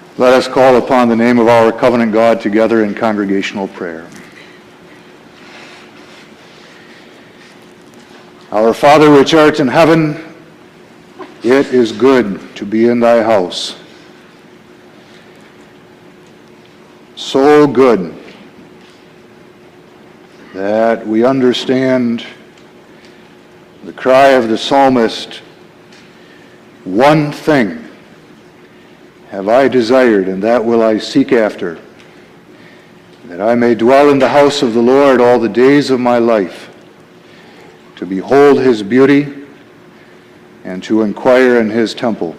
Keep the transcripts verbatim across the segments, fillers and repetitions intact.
Let us call upon the name of our covenant God together in congregational prayer. Our Father which art in heaven, it is good to be in thy house. So good that we understand the cry of the psalmist, one thing have I desired, and that will I seek after, that I may dwell in the house of the Lord all the days of my life, to behold his beauty and to inquire in his temple.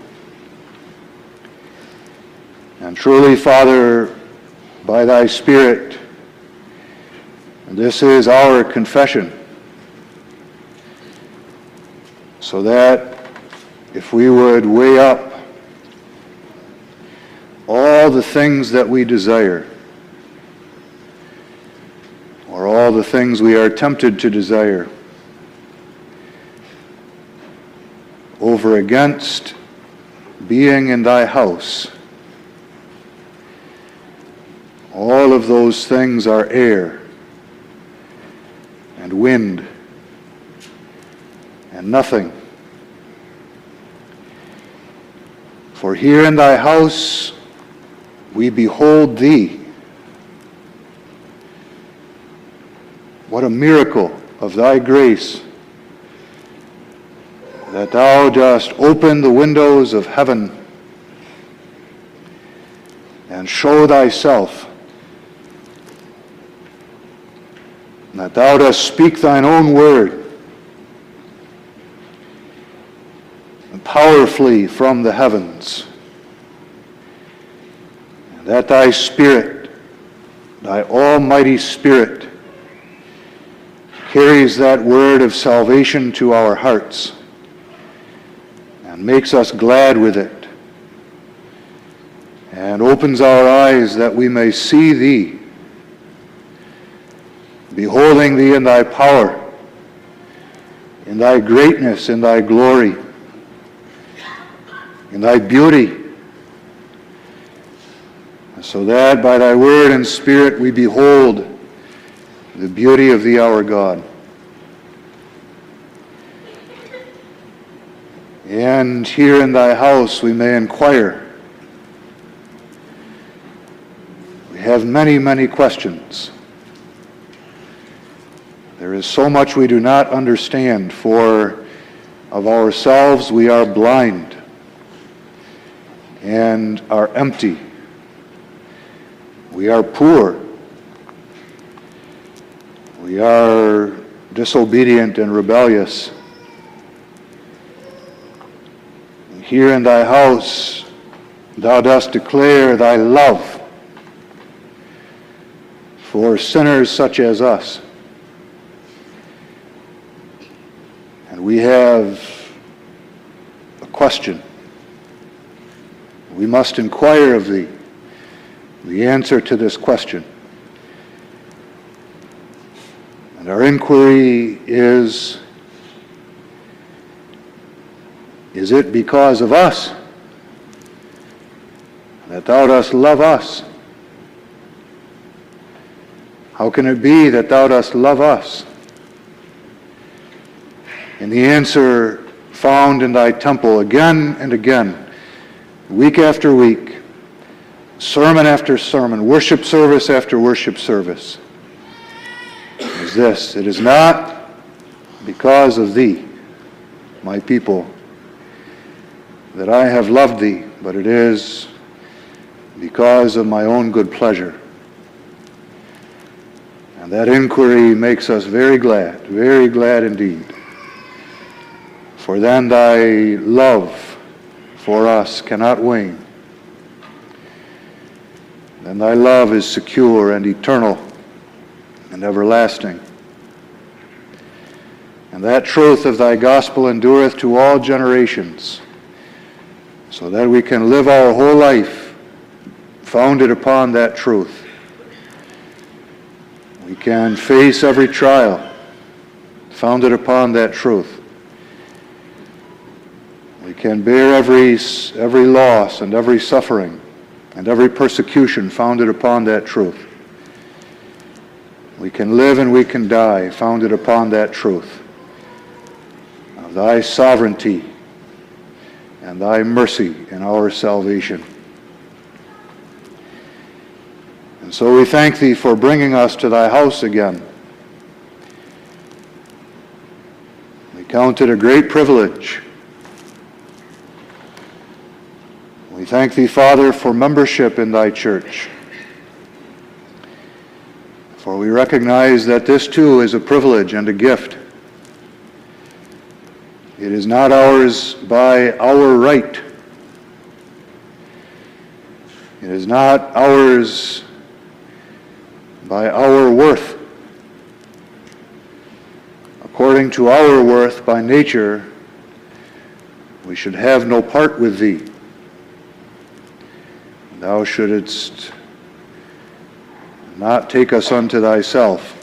And truly, Father, by thy Spirit, this is our confession, so that if we would weigh up all the things that we desire, or all the things we are tempted to desire, over against being in thy house, all of those things are air and wind and nothing. For here in thy house we behold thee. What a miracle of thy grace, that thou dost open the windows of heaven and show thyself, that thou dost speak thine own word powerfully from the heavens, and that thy Spirit, thy almighty Spirit, carries that word of salvation to our hearts and makes us glad with it, and opens our eyes that we may see thee, beholding thee in thy power, in thy greatness, in thy glory, in thy beauty, so that by thy word and Spirit we behold the beauty of thee, our God. And here in thy house we may inquire. We have many, many questions. There is so much we do not understand, for of ourselves we are blind and are empty. We are poor. We are disobedient and rebellious. And here in thy house thou dost declare thy love for sinners such as us. And we have a question. We must inquire of thee the answer to this question. And our inquiry is, is it because of us that thou dost love us? How can it be that thou dost love us? And the answer found in thy temple again and again, week after week, sermon after sermon, worship service after worship service, is this: it is not because of thee, my people, that I have loved thee, but it is because of my own good pleasure. And that inquiry makes us very glad, very glad indeed. For then thy love for us cannot wane. Then thy love is secure and eternal and everlasting. And that truth of thy gospel endureth to all generations, so that we can live our whole life founded upon that truth. We can face every trial founded upon that truth. We can bear every, every loss and every suffering and every persecution founded upon that truth. We can live and we can die founded upon that truth of thy sovereignty and thy mercy in our salvation. And so we thank thee for bringing us to thy house again. We count it a great privilege. We thank thee, Father, for membership in thy church. For we recognize that this too is a privilege and a gift. It is not ours by our right. It is not ours by our worth. According to our worth by nature, we should have no part with thee. Thou shouldest not take us unto thyself.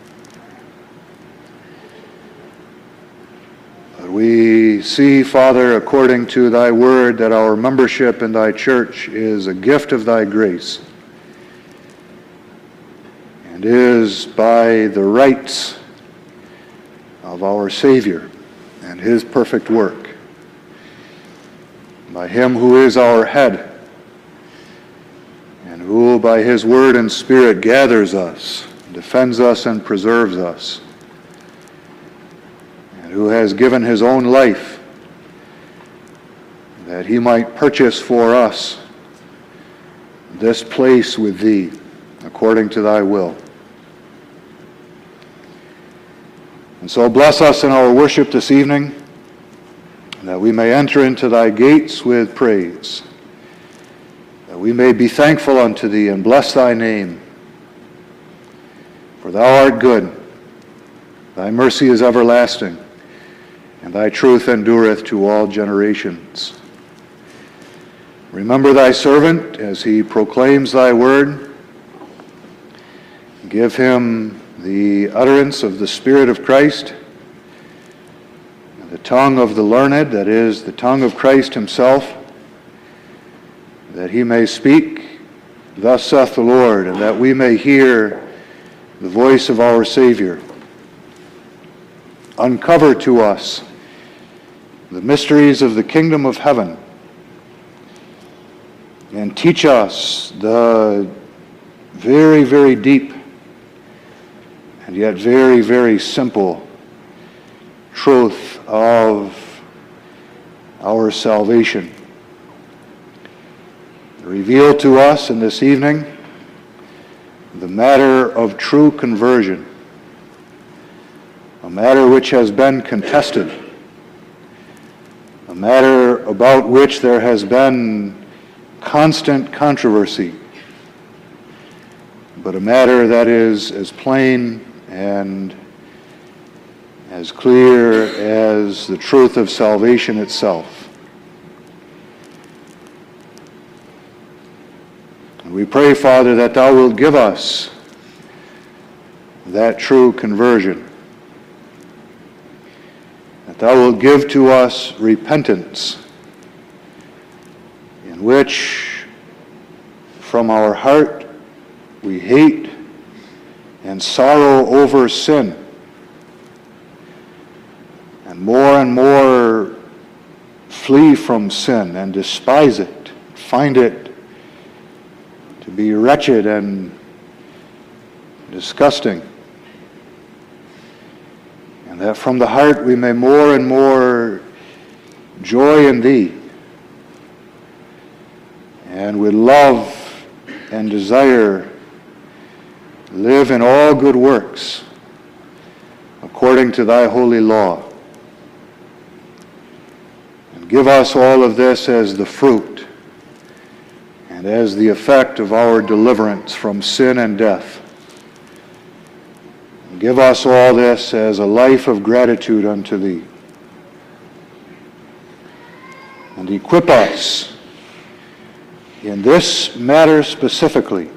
But we see, Father, according to thy word, that our membership in thy church is a gift of thy grace, and is by the rights of our Savior and his perfect work, by him who is our head, and who by his word and spirit gathers us, defends us, and preserves us, and who has given his own life that he might purchase for us this place with thee, according to thy will. And so bless us in our worship this evening, that we may enter into thy gates with praise, that we may be thankful unto thee and bless thy name. For thou art good, thy mercy is everlasting, and thy truth endureth to all generations. Remember thy servant as he proclaims thy word. Give him the utterance of the Spirit of Christ, and the tongue of the learned, that is, the tongue of Christ himself, that he may speak, thus saith the Lord, and that we may hear the voice of our Savior. Uncover to us the mysteries of the kingdom of heaven, and teach us the very, very deep and yet very, very simple truth of our salvation. Reveal to us in this evening the matter of true conversion, a matter which has been contested, a matter about which there has been constant controversy, but a matter that is as plain and as clear as the truth of salvation itself. And we pray, Father, that thou wilt give us that true conversion, that thou wilt give to us repentance, in which from our heart we hate and sorrow over sin, and more and more flee from sin and despise it, find it to be wretched and disgusting, and that from the heart we may more and more joy in thee, and with love and desire live in all good works according to thy holy law. And give us all of this as the fruit and as the effect of our deliverance from sin and death. And give us all this as a life of gratitude unto thee. And equip us in this matter specifically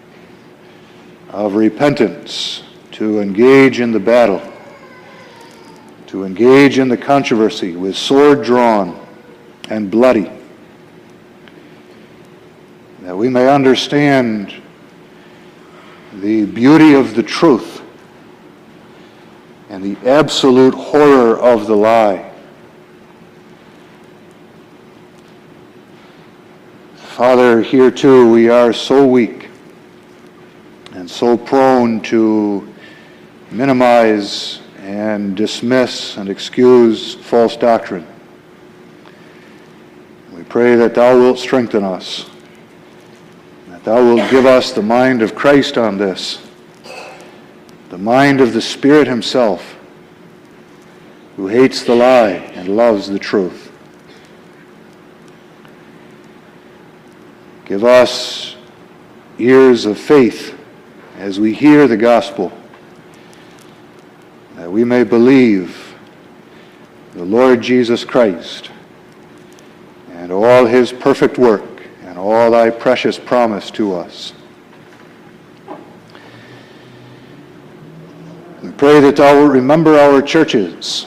of repentance to engage in the battle, to engage in the controversy with sword drawn and bloody. that we may understand the beauty of the truth and the absolute horror of the lie. Father, here too we are so weak and so prone to minimize and dismiss and excuse false doctrine. We pray that Thou wilt strengthen us, that Thou wilt give us the mind of Christ on this, the mind of the Spirit Himself, who hates the lie and loves the truth. Give us ears of faith as we hear the gospel, that we may believe the Lord Jesus Christ and all His perfect work and all Thy precious promise to us. We pray that Thou wilt remember our churches.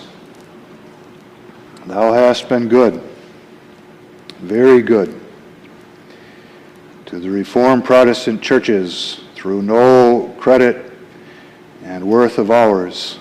Thou hast been good, very good, to the Reformed Protestant churches through no credit and worth of ours.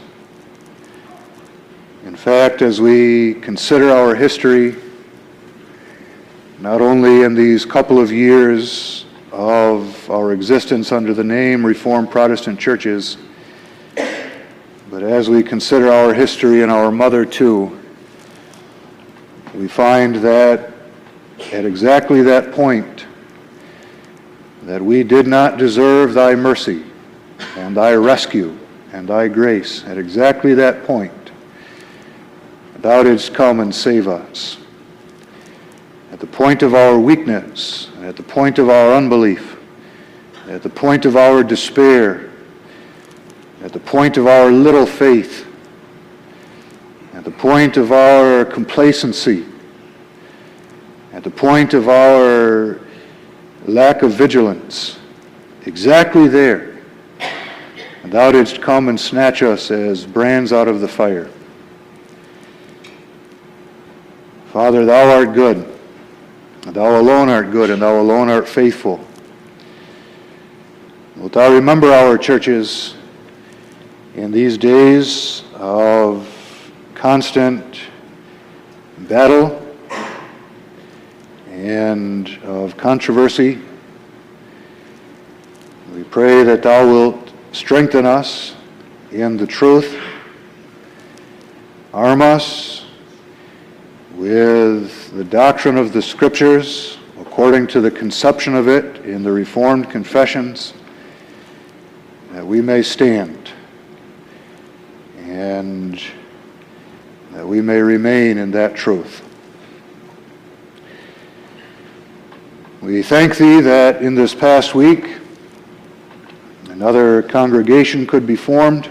In fact, as we consider our history, not only in these couple of years of our existence under the name Reformed Protestant churches, but as we consider our history and our mother too, we find that at exactly that point, that we did not deserve Thy mercy and Thy rescue and Thy grace. At exactly that point, Thou didst come and save us. At the point of our weakness, at the point of our unbelief, at the point of our despair, at the point of our little faith, at the point of our complacency, at the point of our lack of vigilance, exactly there, and Thou didst come and snatch us as brands out of the fire. Father, Thou art good, and Thou alone art good, and Thou alone art faithful. Wilt Thou remember our churches in these days of constant battle and of controversy? We pray that Thou wilt strengthen us in the truth, arm us with the doctrine of the Scriptures according to the conception of it in the Reformed confessions, that we may stand and that we may remain in that truth. We thank Thee that in this past week another congregation could be formed.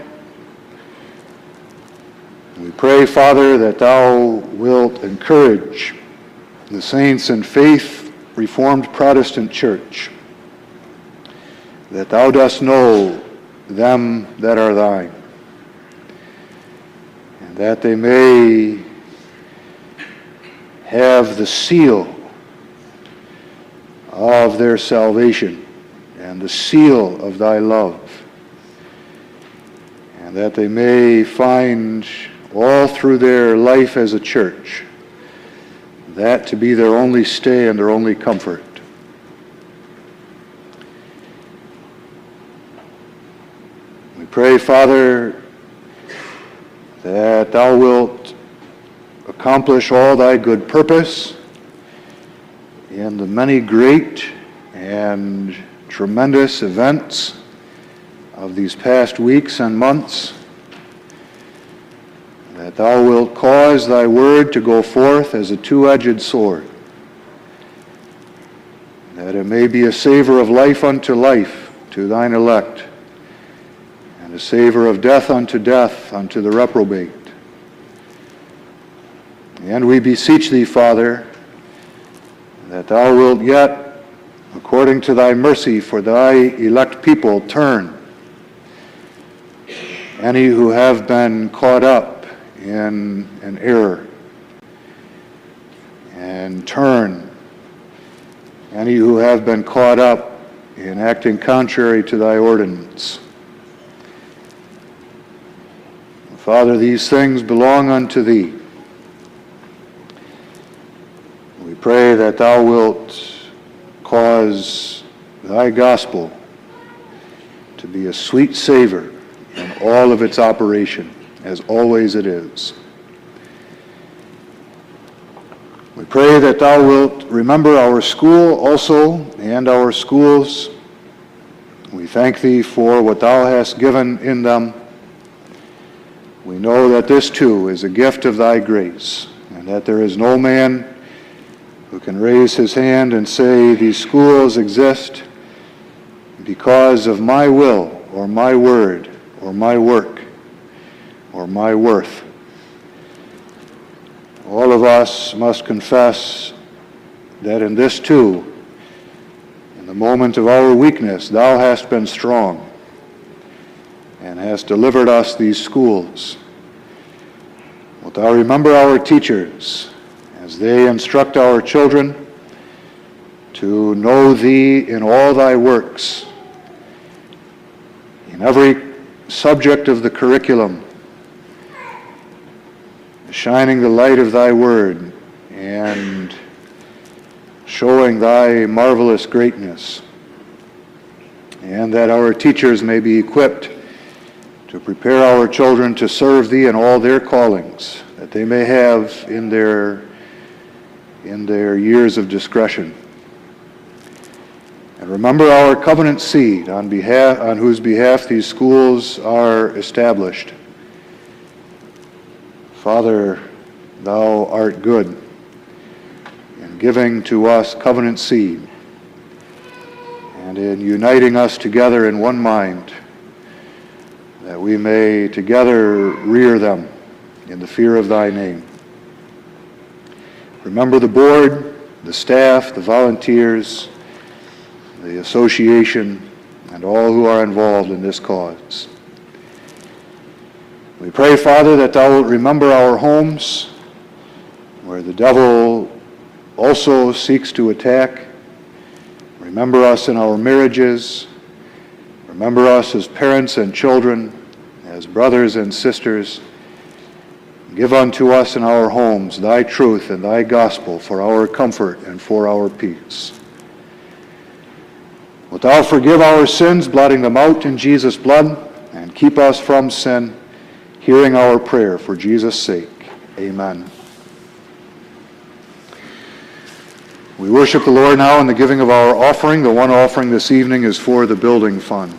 We pray, Father, that Thou wilt encourage the saints in Faith Reformed Protestant Church, that Thou dost know them that are Thine, and that they may have the seal of their salvation and the seal of Thy love, and that they may find all through their life as a church that to be their only stay and their only comfort. We pray, Father, that Thou wilt accomplish all Thy good purpose in the many great and tremendous events of these past weeks and months, that Thou wilt cause Thy word to go forth as a two-edged sword, that it may be a savor of life unto life to Thine elect, and a savor of death unto death unto the reprobate. And we beseech Thee, Father, that Thou wilt yet, according to Thy mercy for Thy elect people, turn any who have been caught up in an error, and turn any who have been caught up in acting contrary to thy ordinance. Father, these things belong unto thee. We pray that thou wilt cause thy gospel to be a sweet savor in all of its operation, as always it is. We pray that thou wilt remember our school also and our schools. We thank thee for what thou hast given in them. We know that this too is a gift of thy grace, and that there is no man who can raise his hand and say, these schools exist because of my will, or my word, or my work, or my worth. All of us must confess that in this too, in the moment of our weakness, thou hast been strong and hast delivered us these schools. Wilt thou remember our teachers as they instruct our children to know thee in all thy works, in every subject of the curriculum, shining the light of thy word and showing thy marvelous greatness, and that our teachers may be equipped to prepare our children to serve thee in all their callings that they may have in their in their years of discretion. And remember our covenant seed on behalf on whose behalf these schools are established. Father, thou art good in giving to us covenant seed and in uniting us together in one mind, that we may together rear them in the fear of thy name. Remember the board, the staff, the volunteers, the association, and all who are involved in this cause. We pray, Father, that thou wilt remember our homes, where the devil also seeks to attack. Remember us in our marriages. Remember us as parents and children, as brothers and sisters. Give unto us in our homes thy truth and thy gospel for our comfort and for our peace. Wilt thou forgive our sins, blotting them out in Jesus' blood, and keep us from sin, hearing our prayer for Jesus' sake. Amen. We worship the Lord now in the giving of our offering. The one offering this evening is for the building fund.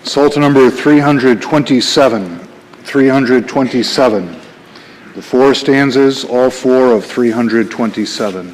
Psalter number three hundred twenty-seven. three hundred twenty-seven. The four stanzas, all four of three hundred twenty-seven.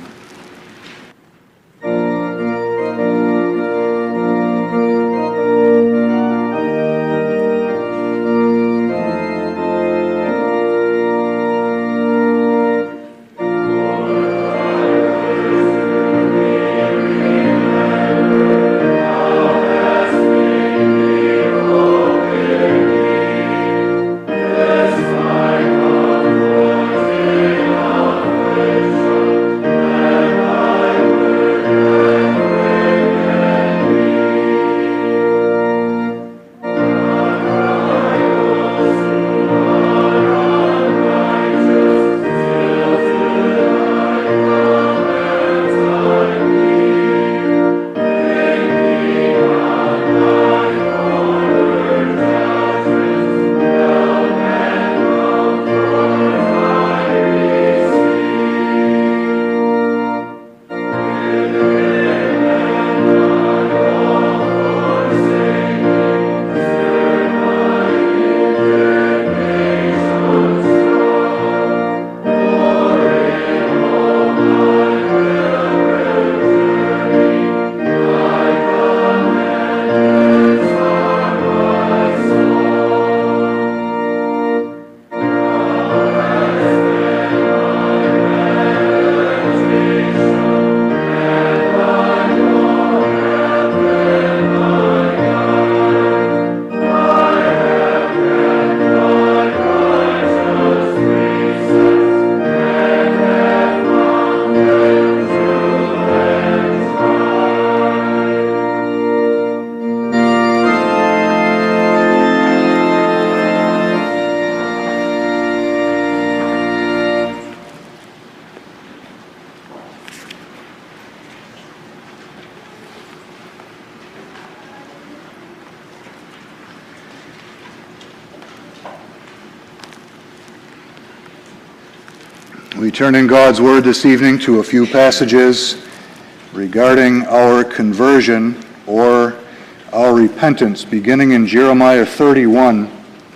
We turn in God's Word this evening to a few passages regarding our conversion or our repentance, beginning in Jeremiah thirty-one.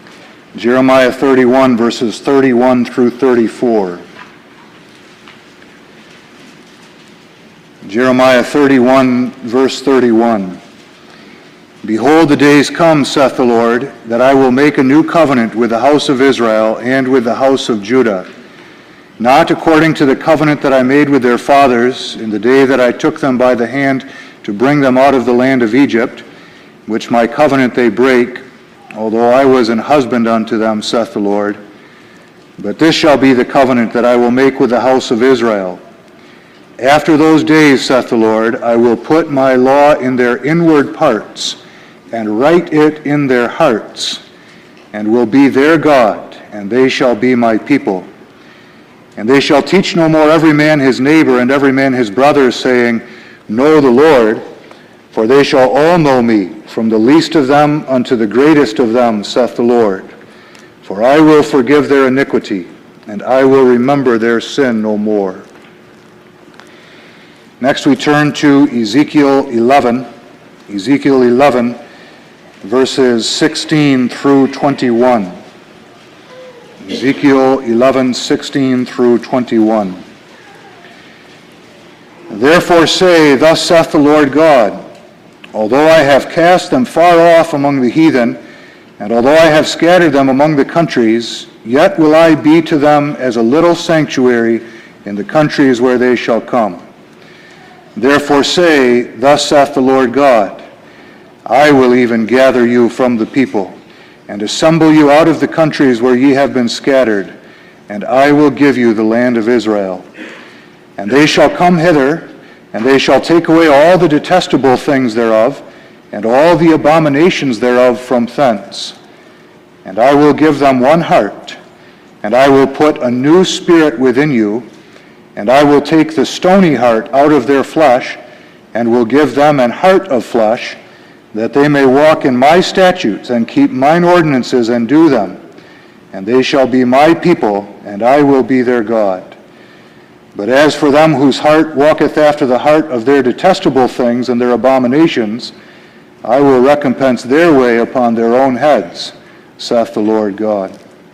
Jeremiah thirty-one, verses thirty-one through thirty-four. Jeremiah thirty-one, verse thirty-one. Behold, the days come, saith the Lord, that I will make a new covenant with the house of Israel and with the house of Judah, not according to the covenant that I made with their fathers in the day that I took them by the hand to bring them out of the land of Egypt, which my covenant they break, although I was an husband unto them, saith the Lord. But this shall be the covenant that I will make with the house of Israel. After those days, saith the Lord, I will put my law in their inward parts, and write it in their hearts, and will be their God, and they shall be my people. And they shall teach no more every man his neighbor and every man his brother, saying, Know the Lord, for they shall all know me, from the least of them unto the greatest of them, saith the Lord. For I will forgive their iniquity, and I will remember their sin no more. Next we turn to Ezekiel eleven. Ezekiel eleven, verses sixteen through twenty-one. Ezekiel eleven, sixteen through twenty-one. Therefore say, Thus saith the Lord God, Although I have cast them far off among the heathen, and although I have scattered them among the countries, yet will I be to them as a little sanctuary in the countries where they shall come. Therefore say, Thus saith the Lord God, I will even gather you from the people, and assemble you out of the countries where ye have been scattered, and I will give you the land of Israel. And they shall come hither, and they shall take away all the detestable things thereof, and all the abominations thereof from thence. And I will give them one heart, and I will put a new spirit within you, and I will take the stony heart out of their flesh, and will give them an heart of flesh, that they may walk in my statutes, and keep mine ordinances, and do them. And they shall be my people, and I will be their God. But as for them whose heart walketh after the heart of their detestable things and their abominations, I will recompense their way upon their own heads, saith the Lord God.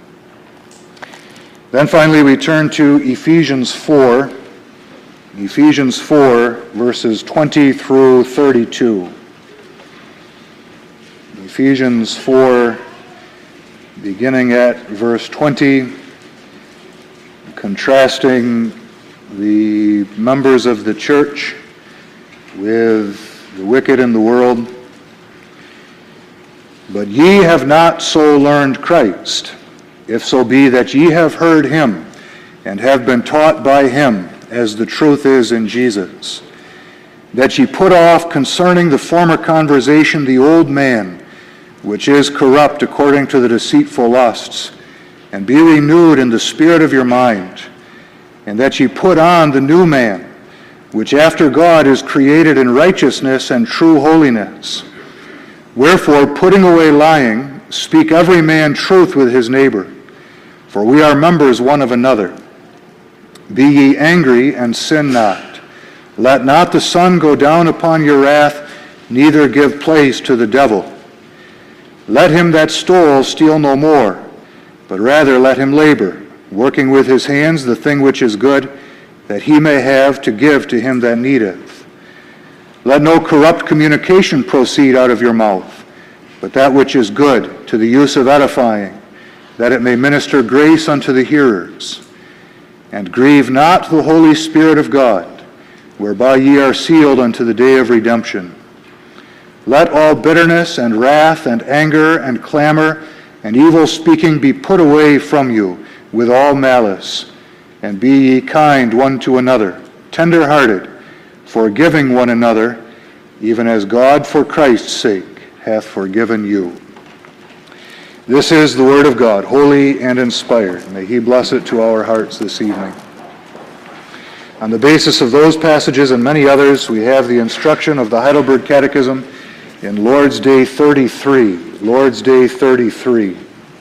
Then finally we turn to Ephesians four, Ephesians four, verses twenty through thirty-two. Ephesians four, beginning at verse twenty, contrasting the members of the church with the wicked in the world. But ye have not so learned Christ, if so be that ye have heard him, and have been taught by him, as the truth is in Jesus, that ye put off concerning the former conversation the old man, which is corrupt according to the deceitful lusts, and be renewed in the spirit of your mind, and that ye put on the new man, which after God is created in righteousness and true holiness. Wherefore, putting away lying, speak every man truth with his neighbor, for we are members one of another. Be ye angry, and sin not. Let not the sun go down upon your wrath, neither give place to the devil. Let him that stole steal no more, but rather let him labor, working with his hands the thing which is good, that he may have to give to him that needeth. Let no corrupt communication proceed out of your mouth, but that which is good, to the use of edifying, that it may minister grace unto the hearers. And grieve not the Holy Spirit of God, whereby ye are sealed unto the day of redemption. Let all bitterness and wrath and anger and clamor and evil speaking be put away from you with all malice. And be ye kind one to another, tender-hearted, forgiving one another, even as God for Christ's sake hath forgiven you. This is the word of God, holy and inspired. May he bless it to our hearts this evening. On the basis of those passages and many others, we have the instruction of the Heidelberg Catechism in Lord's Day thirty-three. Lord's Day thirty-three.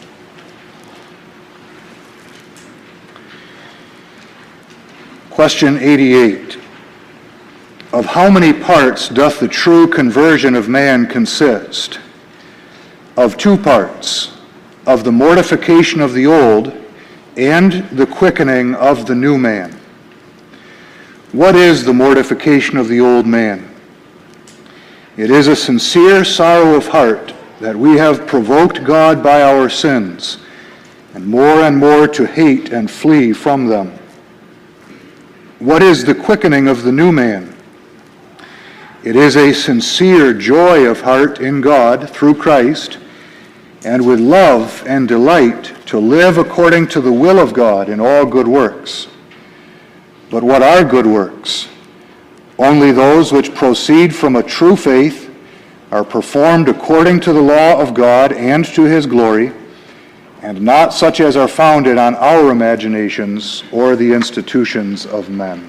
Question eighty-eight. Of how many parts doth the true conversion of man consist? Of two parts, of the mortification of the old and the quickening of the new man. What is the mortification of the old man? It is a sincere sorrow of heart that we have provoked God by our sins, and more and more to hate and flee from them. What is the quickening of the new man? It is a sincere joy of heart in God through Christ, and with love and delight to live according to the will of God in all good works. But what are good works? Only those which proceed from a true faith, are performed according to the law of God and to his glory, and not such as are founded on our imaginations or the institutions of men.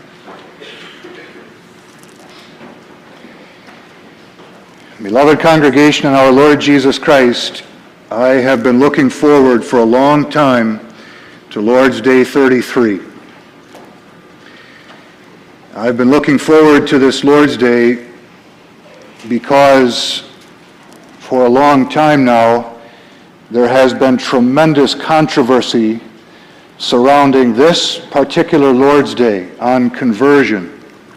Beloved congregation in our Lord Jesus Christ, I have been looking forward for a long time to Lord's Day thirty-three. I've been looking forward to this Lord's Day because for a long time now there has been tremendous controversy surrounding this particular Lord's Day on conversion.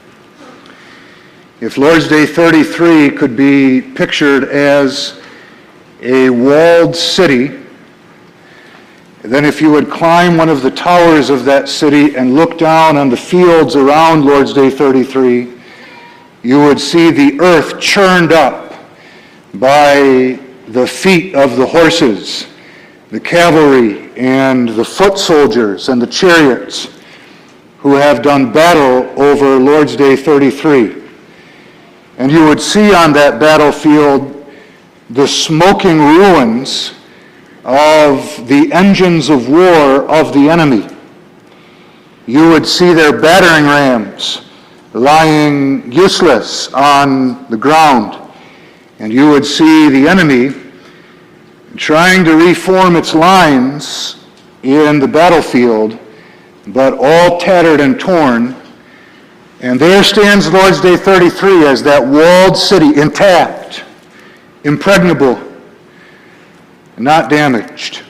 If Lord's Day thirty-three could be pictured as a walled city, then if you would climb one of the towers of that city and look down on the fields around Lord's Day thirty-three, you would see the earth churned up by the feet of the horses, the cavalry, and the foot soldiers and the chariots who have done battle over Lord's Day thirty-three. And you would see on that battlefield the smoking ruins of the engines of war of the enemy. You would see their battering rams lying useless on the ground. And you would see the enemy trying to reform its lines in the battlefield, but all tattered and torn. And there stands Lord's Day thirty-three as that walled city, intact, impregnable, not damaged.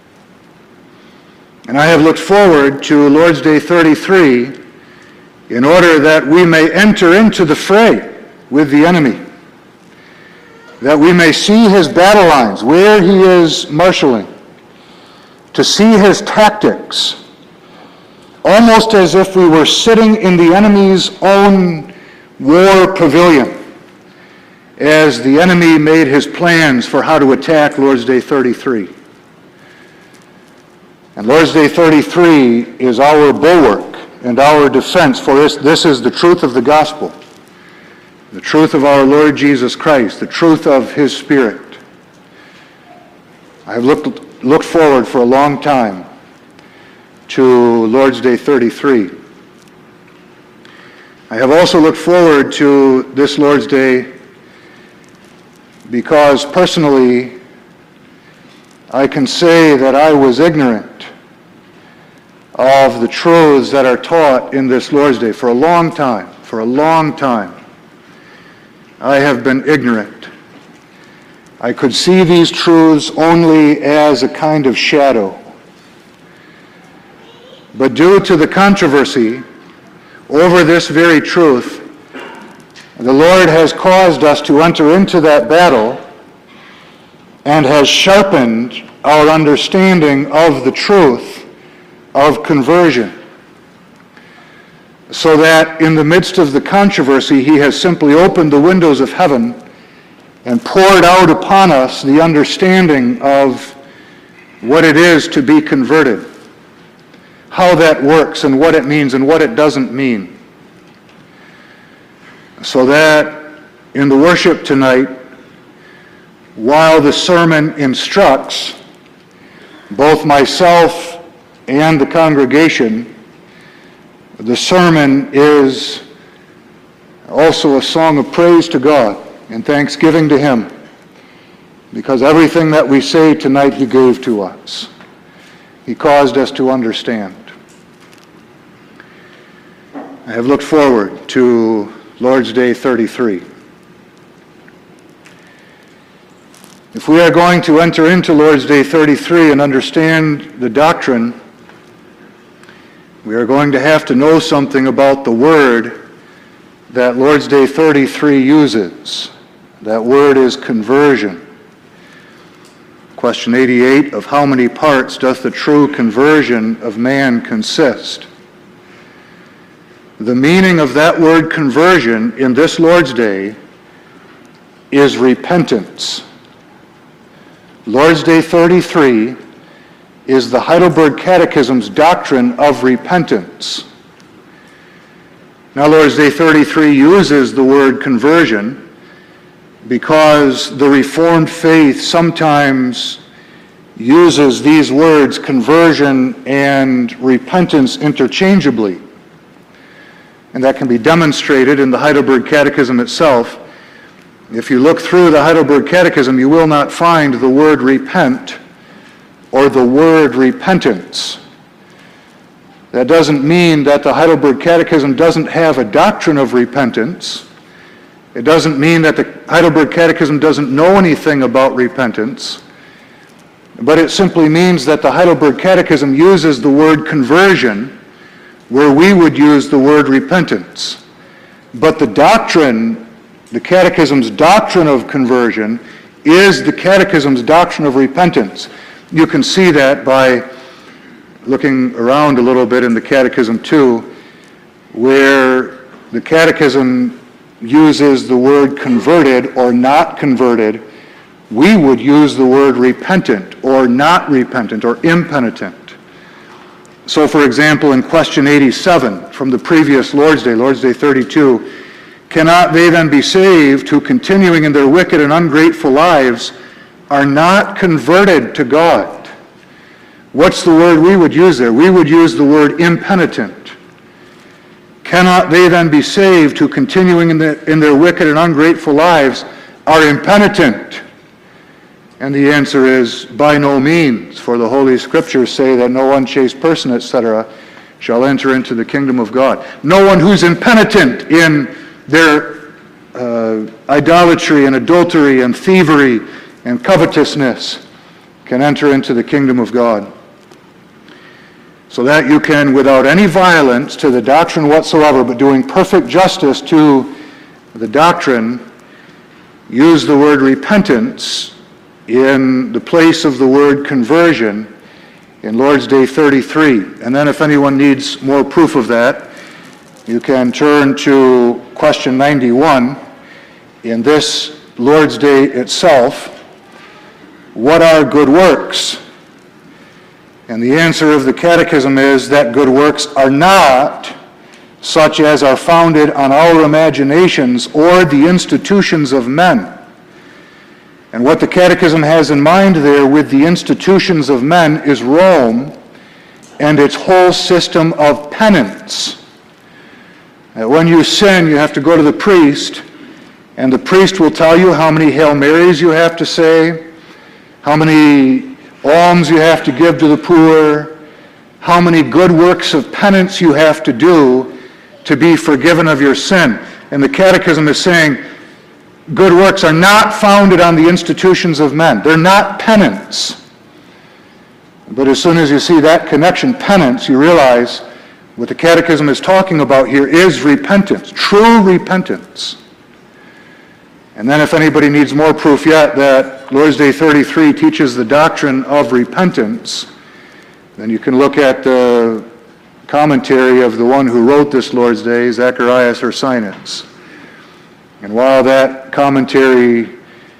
And I have looked forward to Lord's Day thirty-three in order that we may enter into the fray with the enemy, that we may see his battle lines, where he is marshaling, to see his tactics, almost as if we were sitting in the enemy's own war pavilion, as the enemy made his plans for how to attack Lord's Day thirty-three. And Lord's Day thirty-three is our bulwark and our defense, for this, this is the truth of the gospel, the truth of our Lord Jesus Christ, the truth of his Spirit. I have looked, looked forward for a long time to Lord's Day thirty-three. I have also looked forward to this Lord's Day because personally I can say that I was ignorant of the truths that are taught in this Lord's Day for a long time. For a long time, I have been ignorant. I could see these truths only as a kind of shadow. But due to the controversy over this very truth, the Lord has caused us to enter into that battle and has sharpened our understanding of the truth of conversion, so that in the midst of the controversy, he has simply opened the windows of heaven and poured out upon us the understanding of what it is to be converted, how that works and what it means and what it doesn't mean. So that in the worship tonight, while the sermon instructs both myself and the congregation, the sermon is also a song of praise to God and thanksgiving to him, because everything that we say tonight he gave to us. He caused us to understand. I have looked forward to Lord's Day thirty-three. If we are going to enter into Lord's Day thirty-three and understand the doctrine, we are going to have to know something about the word that Lord's Day thirty-three uses. That word is conversion. Question eighty-eight, of how many parts doth the true conversion of man consist? The meaning of that word conversion in this Lord's Day is repentance. Lord's Day thirty-three is the Heidelberg Catechism's doctrine of repentance. Now, Lord's Day thirty-three uses the word conversion because the Reformed faith sometimes uses these words, conversion and repentance, interchangeably. And that can be demonstrated in the Heidelberg Catechism itself. If you look through the Heidelberg Catechism, you will not find the word repent or the word repentance. That doesn't mean that the Heidelberg Catechism doesn't have a doctrine of repentance. It doesn't mean that the Heidelberg Catechism doesn't know anything about repentance. But it simply means that the Heidelberg Catechism uses the word conversion where we would use the word repentance. But the doctrine, the Catechism's doctrine of conversion, is the Catechism's doctrine of repentance. You can see that by looking around a little bit in the Catechism too, where the Catechism uses the word converted or not converted. We would use the word repentant or not repentant or impenitent. So, for example, in question eighty-seven from the previous Lord's Day, Lord's Day thirty-two, cannot they then be saved who, continuing in their wicked and ungrateful lives, are not converted to God? What's the word we would use there? We would use the word impenitent. Cannot they then be saved who, continuing in, the, in their wicked and ungrateful lives, are impenitent? And the answer is, by no means, for the Holy Scriptures say that no unchaste person, et cetera, shall enter into the kingdom of God. No one who's impenitent in their uh, idolatry and adultery and thievery and covetousness can enter into the kingdom of God. So that you can, without any violence to the doctrine whatsoever, but doing perfect justice to the doctrine, use the word repentance in the place of the word conversion in Lord's Day thirty-three. And then if anyone needs more proof of that, you can turn to question ninety-one in this Lord's Day itself. What are good works? And the answer of the Catechism is that good works are not such as are founded on our imaginations or the institutions of men. And what the Catechism has in mind there with the institutions of men is Rome and its whole system of penance. That when you sin, you have to go to the priest, and the priest will tell you how many Hail Marys you have to say, how many alms you have to give to the poor, how many good works of penance you have to do to be forgiven of your sin. And the Catechism is saying good works are not founded on the institutions of men. They're not penance. But as soon as you see that connection, penance, you realize what the Catechism is talking about here is repentance, true repentance. And then if anybody needs more proof yet that Lord's Day thirty-three teaches the doctrine of repentance, then you can look at the commentary of the one who wrote this Lord's Day, Zacharias Ursinus. And while that commentary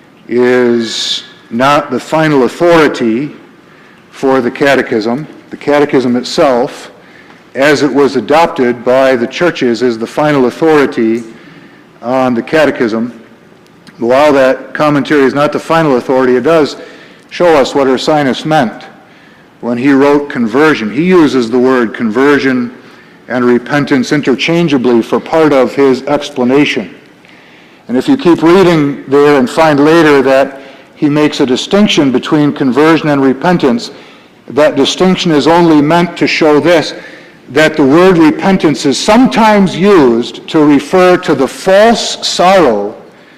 is not the final authority for the Catechism, the Catechism itself, as it was adopted by the churches, is the final authority on the Catechism. While that commentary is not the final authority, it does show us what Ursinus meant when he wrote conversion. He uses the word conversion and repentance interchangeably for part of his explanation. And if you keep reading there and find later that he makes a distinction between conversion and repentance, that distinction is only meant to show this, that the word repentance is sometimes used to refer to the false sorrow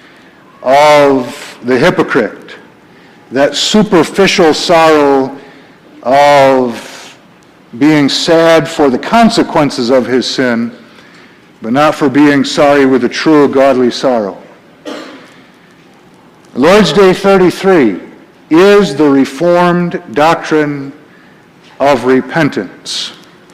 of the hypocrite, that superficial sorrow of being sad for the consequences of his sin, but not for being sorry with a true godly sorrow. Lord's Day thirty-three is the Reformed doctrine of repentance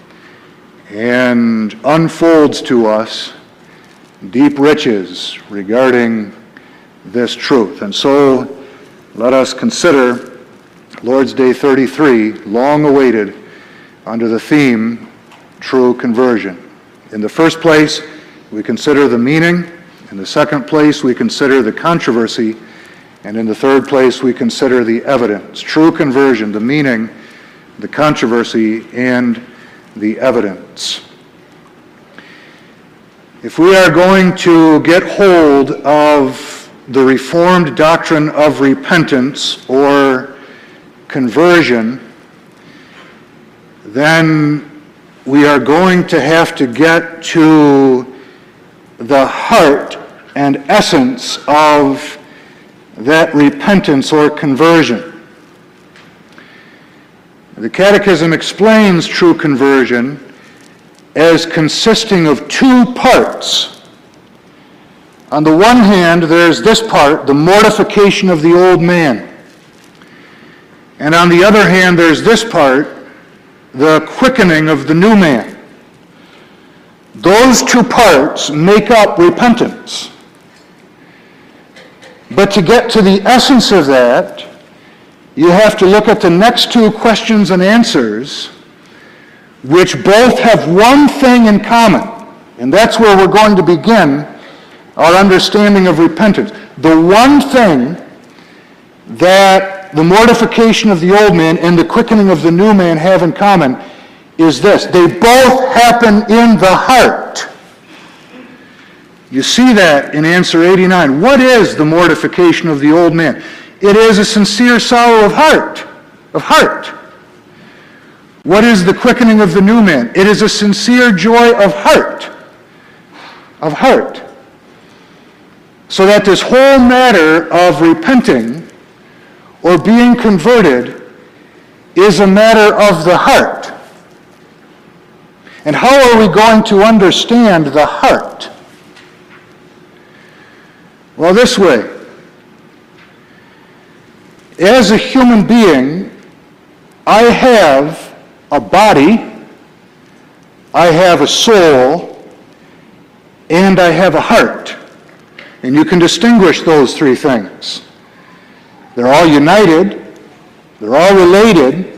and unfolds to us deep riches regarding this truth. And so let us consider Lord's Day thirty-three, long awaited, under the theme, true conversion. In the first place, we consider the meaning. In the second place, we consider the controversy. And in the third place, we consider the evidence. True conversion, the meaning, the controversy, and the evidence. If we are going to get hold of the Reformed doctrine of repentance or conversion, then we are going to have to get to the heart and essence of that repentance or conversion. The Catechism explains true conversion as consisting of two parts. On the one hand, there's this part, the mortification of the old man. And on the other hand, there's this part, the quickening of the new man. Those two parts make up repentance. But to get to the essence of that, you have to look at the next two questions and answers, which both have one thing in common. And that's where we're going to begin our understanding of repentance. The one thing that the mortification of the old man and the quickening of the new man have in common is this: they both happen in the heart. You see that in answer eighty-nine. What is the mortification of the old man? It is a sincere sorrow of heart, of heart. What is the quickening of the new man? It is a sincere joy of heart, of heart. So that this whole matter of repenting or being converted is a matter of the heart. And how are we going to understand the heart? Well, this way. As a human being, I have a body, I have a soul, and I have a heart. And you can distinguish those three things. They're all united, they're all related,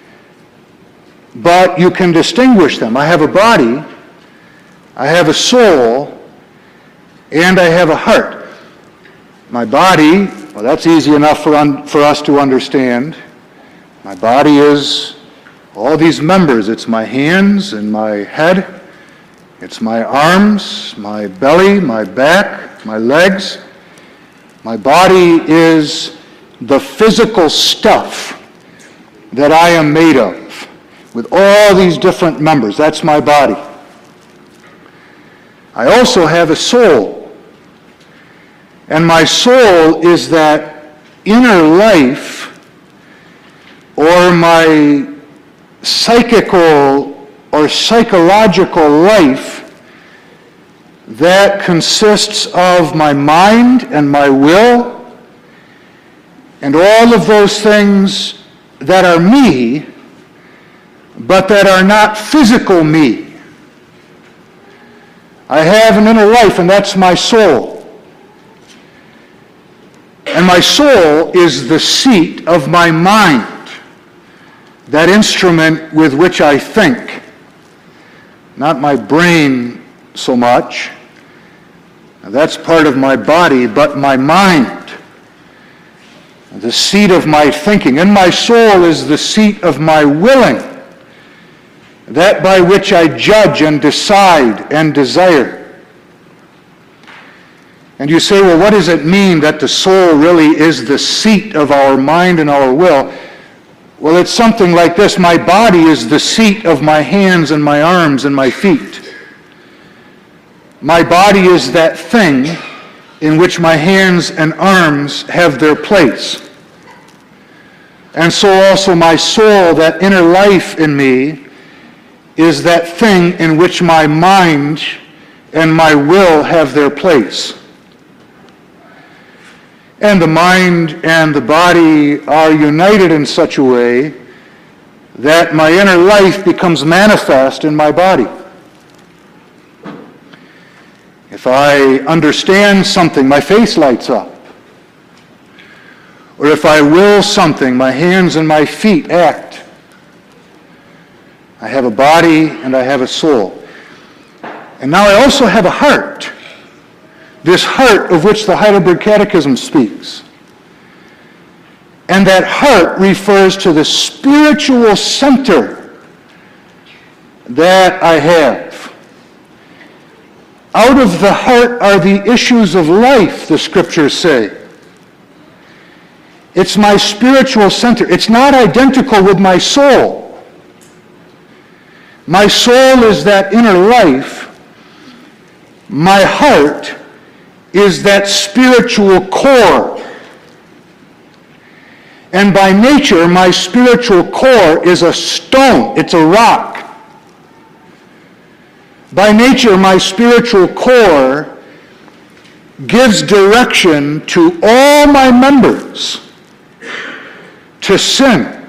but you can distinguish them. I have a body, I have a soul, and I have a heart. My body, well, that's easy enough for, un- for us to understand. My body is all these members. It's my hands and my head. It's my arms, my belly, my back, my legs. My body is the physical stuff that I am made of, with all these different members. That's my body. I also have a soul. And my soul is that inner life, or my psychical or psychological life, that consists of my mind and my will, and all of those things that are me, but that are not physical me. I have an inner life, and that's my soul. And my soul is the seat of my mind, that instrument with which I think. Not my brain so much. Now, that's part of my body, but my mind, the seat of my thinking. And my soul is the seat of my willing, that by which I judge and decide and desire. And you say, well, what does it mean that the soul really is the seat of our mind and our will? Well, it's something like this. My body is the seat of my hands and my arms and my feet. My body is that thing in which my hands and arms have their place. And so also my soul, that inner life in me, is that thing in which my mind and my will have their place. And the mind and the body are united in such a way that my inner life becomes manifest in my body. If I understand something, my face lights up. Or if I will something, my hands and my feet act. I have a body and I have a soul. And now I also have a heart. This heart of which the Heidelberg Catechism speaks. And that heart refers to the spiritual center that I have. Out of the heart are the issues of life, the scriptures say. It's my spiritual center. It's not identical with my soul. My soul is that inner life. My heart is that spiritual core. And by nature, my spiritual core is a stone. It's a rock. By nature, my spiritual core gives direction to all my members to sin.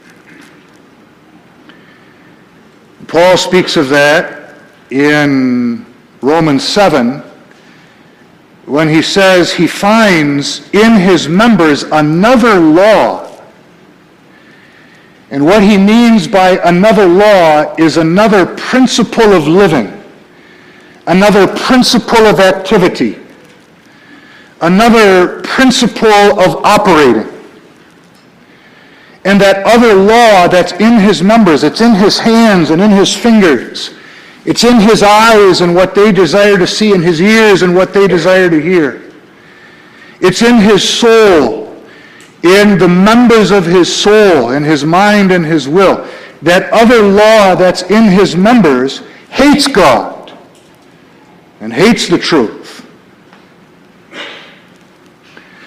Paul speaks of that in Romans seven, when he says he finds in his members another law. And what he means by another law is another principle of living, another principle of activity, another principle of operating. And that other law that's in his members, it's in his hands and in his fingers. It's in his eyes and what they desire to see, in his ears and what they desire to hear. It's in his soul, in the members of his soul, in his mind and his will. That other law that's in his members hates God and hates the truth.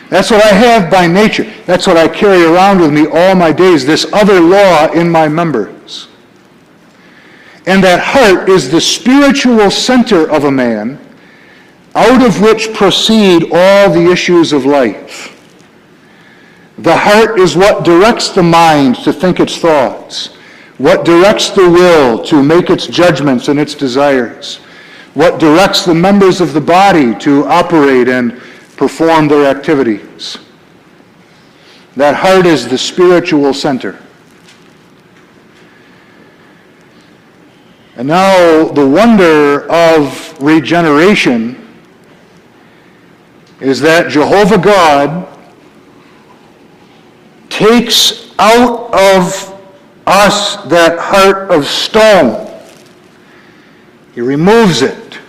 That's what I have by nature. That's what I carry around with me all my days, this other law in my members. And that heart is the spiritual center of a man, out of which proceed all the issues of life. The heart is what directs the mind to think its thoughts, what directs the will to make its judgments and its desires, what directs the members of the body to operate and perform their activities. That heart is the spiritual center. And now the wonder of regeneration is that Jehovah God takes out of us that heart of stone. He removes it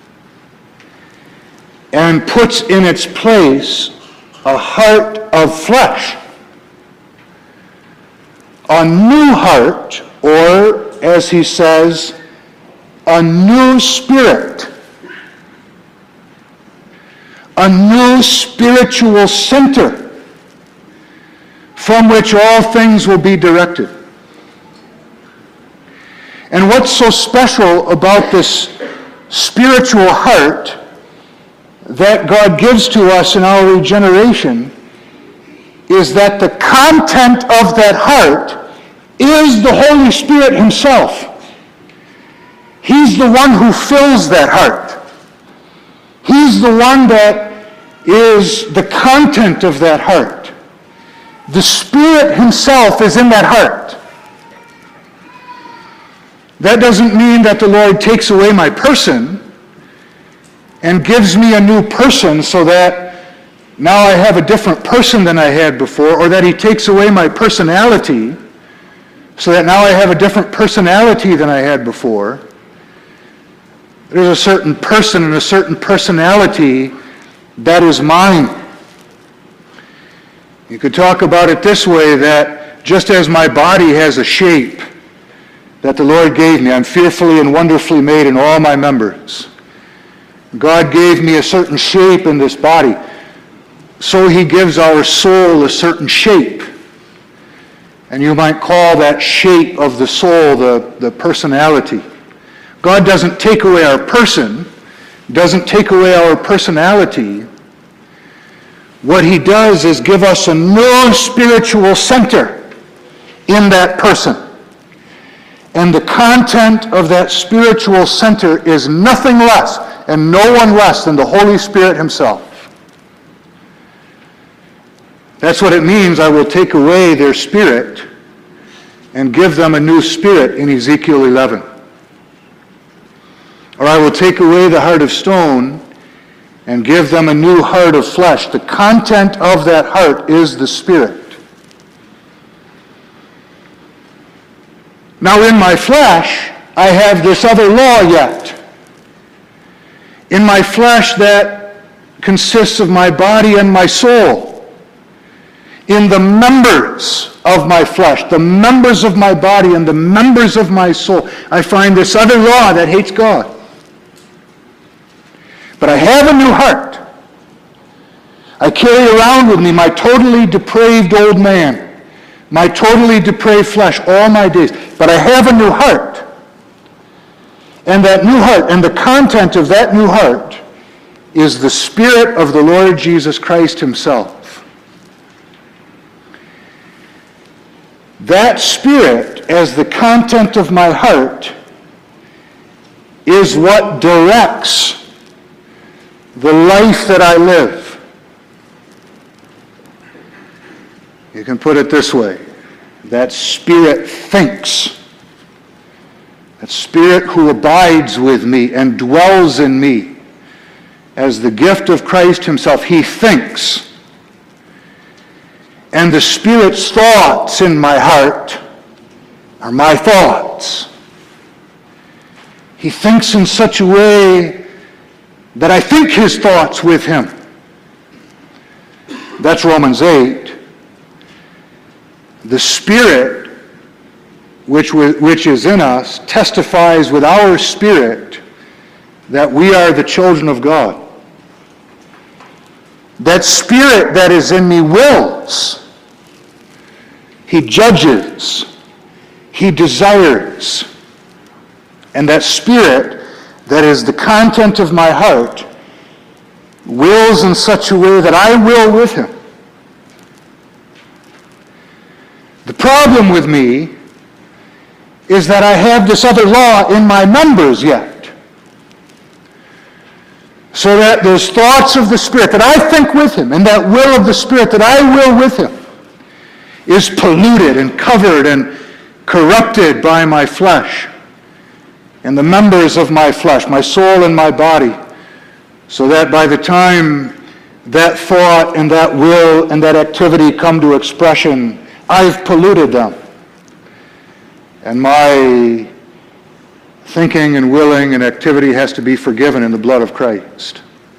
and puts in its place a heart of flesh, a new heart, or, as he says, a new spirit, a new spiritual center from which all things will be directed. And what's so special about this spiritual heart that God gives to us in our regeneration is that the content of that heart is the Holy Spirit himself. He's the one who fills that heart. He's the one that is the content of that heart. The Spirit himself is in that heart. That doesn't mean that the Lord takes away my person and gives me a new person so that now I have a different person than I had before, or that he takes away my personality so that now I have a different personality than I had before. There's a certain person and a certain personality that is mine. You could talk about it this way, that just as my body has a shape that the Lord gave me, I'm fearfully and wonderfully made in all my members. God gave me a certain shape in this body. So he gives our soul a certain shape. And you might call that shape of the soul the, the personality. God doesn't take away our person, doesn't take away our personality. What he does is give us a new spiritual center in that person. And the content of that spiritual center is nothing less and no one less than the Holy Spirit himself. That's what it means, I will take away their spirit and give them a new spirit in Ezekiel eleven. Or I will take away the heart of stone and give them a new heart of flesh. The content of that heart is the Spirit. Now in my flesh, I have this other law yet. In my flesh that consists of my body and my soul. In the members of my flesh, the members of my body and the members of my soul, I find this other law that hates God. But I have a new heart. I carry around with me my totally depraved old man, my totally depraved flesh all my days. But I have a new heart. And that new heart, and the content of that new heart, is the Spirit of the Lord Jesus Christ himself. That Spirit, as the content of my heart, is what directs the life that I live. You can put it this way. That Spirit thinks. That Spirit who abides with me and dwells in me as the gift of Christ himself, he thinks. And the Spirit's thoughts in my heart are my thoughts. He thinks in such a way that I think his thoughts with him. That's Romans eight. The Spirit, which, which is in us, testifies with our spirit that we are the children of God. That That Spirit that is in me wills. He judges. He desires. And that Spirit that is the content of my heart wills in such a way that I will with him. The problem with me is that I have this other law in my members yet. So that those thoughts of the Spirit that I think with him, and that will of the Spirit that I will with him, is polluted and covered and corrupted by my flesh and the members of my flesh, my soul and my body, so that by the time that thought and that will and that activity come to expression, I've polluted them. And my thinking and willing and activity has to be forgiven in the blood of Christ.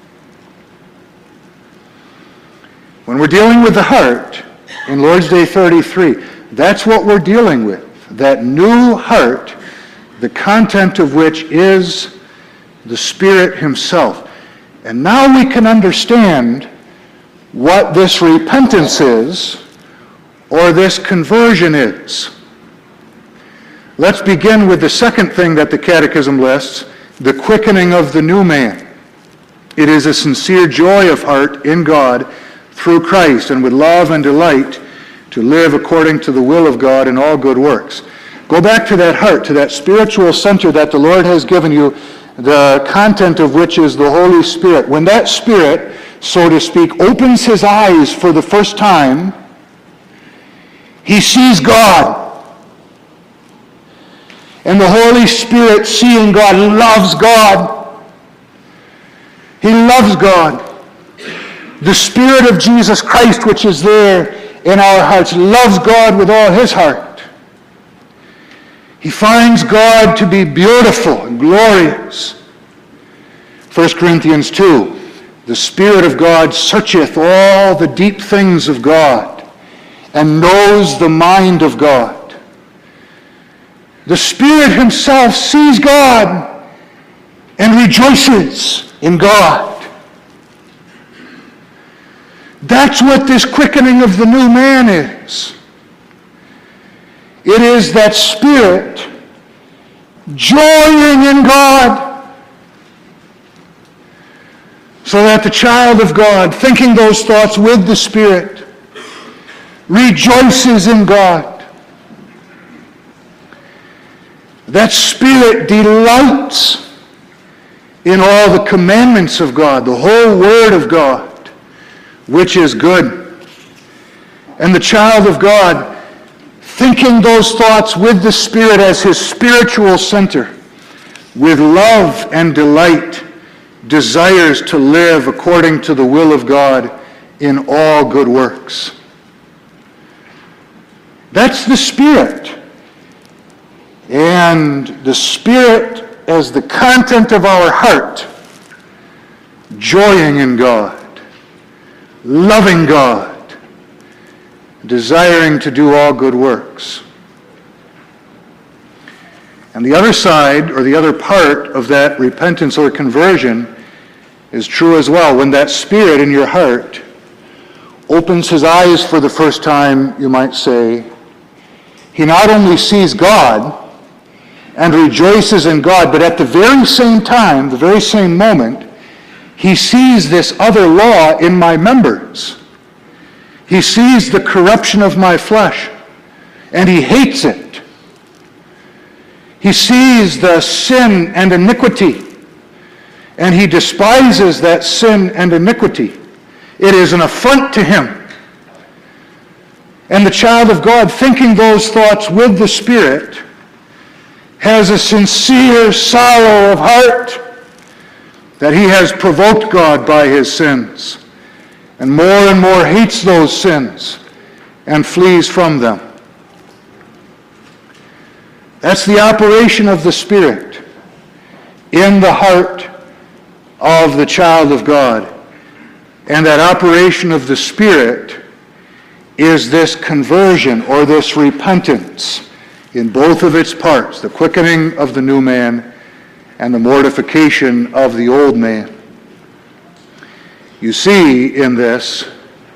When we're dealing with the heart, in Lord's Day thirty-three, that's what we're dealing with. That new heart, the content of which is the Spirit himself. And now we can understand what this repentance is, or this conversion is. Let's begin with the second thing that the Catechism lists, the quickening of the new man. It is a sincere joy of heart in God through Christ, and with love and delight to live according to the will of God in all good works. Go back to that heart, to that spiritual center that the Lord has given you, the content of which is the Holy Spirit. When that Spirit, so to speak, opens his eyes for the first time, he sees God. And the Holy Spirit, seeing God, loves God. He loves God. The Spirit of Jesus Christ, which is there in our hearts, loves God with all his heart. He finds God to be beautiful and glorious. First Corinthians two, the Spirit of God searcheth all the deep things of God and knows the mind of God. The Spirit himself sees God and rejoices in God. That's what this quickening of the new man is. It is that Spirit joying in God, so that the child of God, thinking those thoughts with the Spirit, rejoices in God. That Spirit delights in all the commandments of God, the whole Word of God, which is good. And the child of God, thinking those thoughts with the Spirit as his spiritual center, with love and delight, desires to live according to the will of God in all good works. That's the Spirit. And the Spirit as the content of our heart, joying in God, loving God, desiring to do all good works. And the other side, or the other part of that repentance or conversion is true as well. When that Spirit in your heart opens his eyes for the first time, you might say, he not only sees God and rejoices in God, but at the very same time, the very same moment, he sees this other law in my members. He sees the corruption of my flesh, and he hates it. He sees the sin and iniquity, and he despises that sin and iniquity. It is an affront to him. And the child of God, thinking those thoughts with the Spirit, has a sincere sorrow of heart that he has provoked God by his sins, and more and more hates those sins and flees from them. That's the operation of the Spirit in the heart of the child of God. And that operation of the Spirit is this conversion or this repentance in both of its parts, the quickening of the new man and the mortification of the old man. You see in this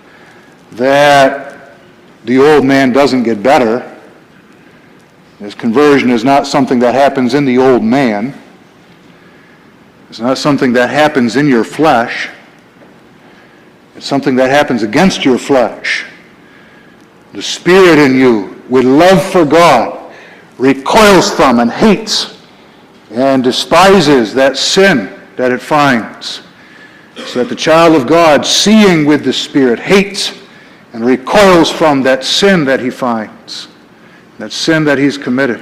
that the old man doesn't get better. This conversion is not something that happens in the old man. It's not something that happens in your flesh. It's something that happens against your flesh. The Spirit in you, with love for God, recoils from and hates and despises that sin that it finds. So that the child of God, seeing with the Spirit, hates and recoils from that sin that he finds, that sin that he's committed.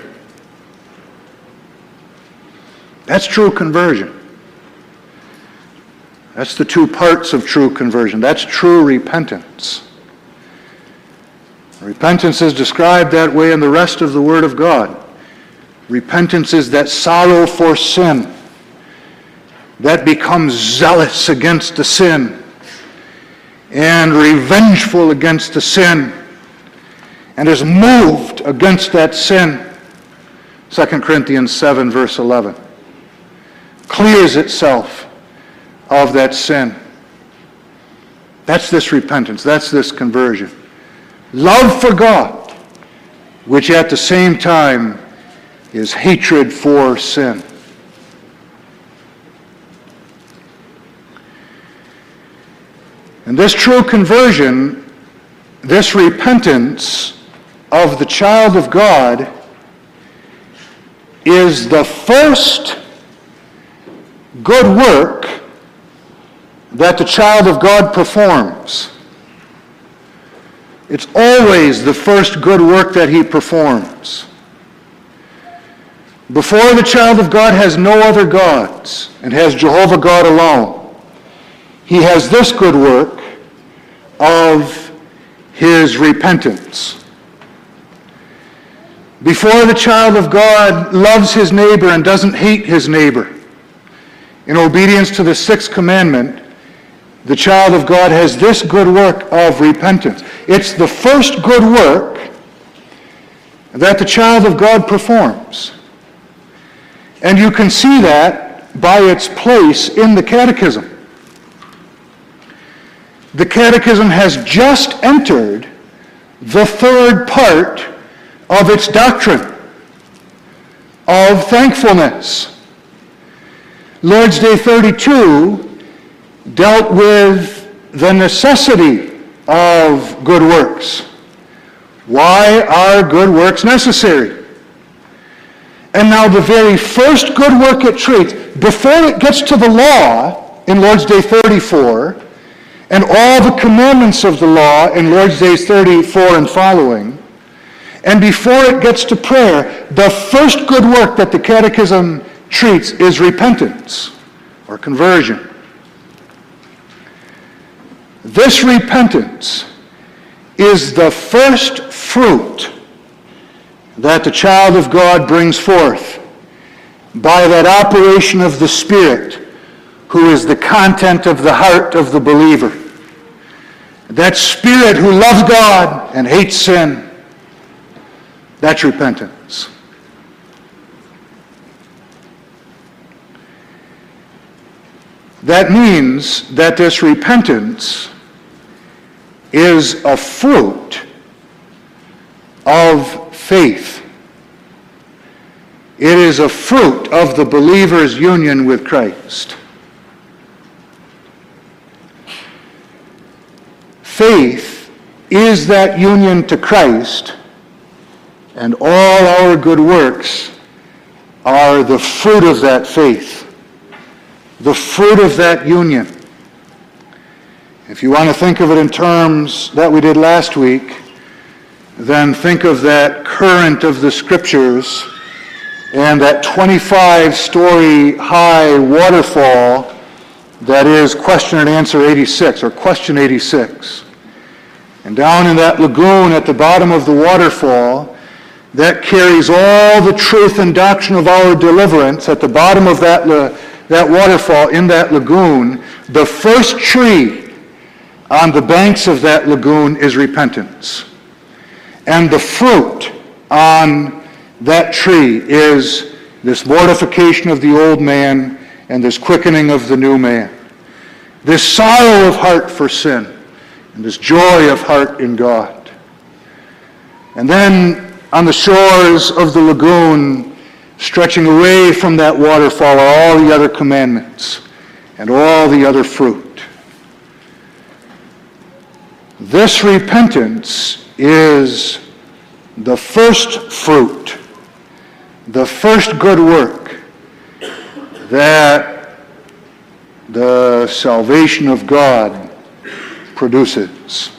That's true conversion. That's the two parts of true conversion. That's true repentance. Repentance is described that way in the rest of the Word of God. Repentance is that sorrow for sin that becomes zealous against the sin and revengeful against the sin and is moved against that sin. Second Corinthians seven, verse eleven. Clears itself of that sin. That's this repentance. That's this conversion. Love for God, which at the same time is hatred for sin. And this true conversion, this repentance of the child of God, is the first good work that the child of God performs. It's always the first good work that he performs. Before the child of God has no other gods and has Jehovah God alone, he has this good work of his repentance. Before the child of God loves his neighbor and doesn't hate his neighbor, in obedience to the sixth commandment, the child of God has this good work of repentance. It's the first good work that the child of God performs. And you can see that by its place in the catechism. The catechism has just entered the third part of its doctrine of thankfulness. Lord's Day thirty-two dealt with the necessity of good works. Why are good works necessary? And now the very first good work it treats, before it gets to the law in Lord's Day thirty-four, and all the commandments of the law in Lord's Days thirty-four and following, and before it gets to prayer, the first good work that the Catechism treats is repentance, or conversion. This repentance is the first fruit that the child of God brings forth by that operation of the Spirit, who is the content of the heart of the believer. That Spirit who loves God and hates sin. That's repentance. That means that this repentance is a fruit of faith. It is a fruit of the believer's union with Christ. Faith is that union to Christ, and all our good works are the fruit of that faith, the fruit of that union. If you want to think of it in terms that we did last week, then think of that current of the Scriptures and that twenty-five story high waterfall that is question and answer eighty-six, or question eighty-six. And down in that lagoon at the bottom of the waterfall, that carries all the truth and doctrine of our deliverance. At the bottom of that, la- that waterfall, in that lagoon, the first tree on the banks of that lagoon is repentance. And the fruit on that tree is this mortification of the old man and this quickening of the new man. this sorrow of heart for sin, and this joy of heart in God. And then on the shores of the lagoon, stretching away from that waterfall, are all the other commandments and all the other fruit. This repentance is the first fruit, the first good work that the salvation of God produces.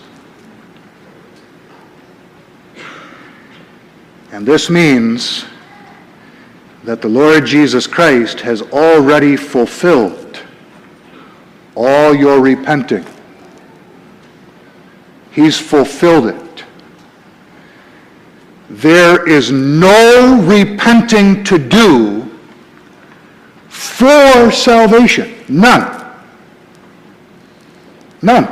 And this means that the Lord Jesus Christ has already fulfilled all your repenting. He's fulfilled it. There is no repenting to do for salvation. None. None.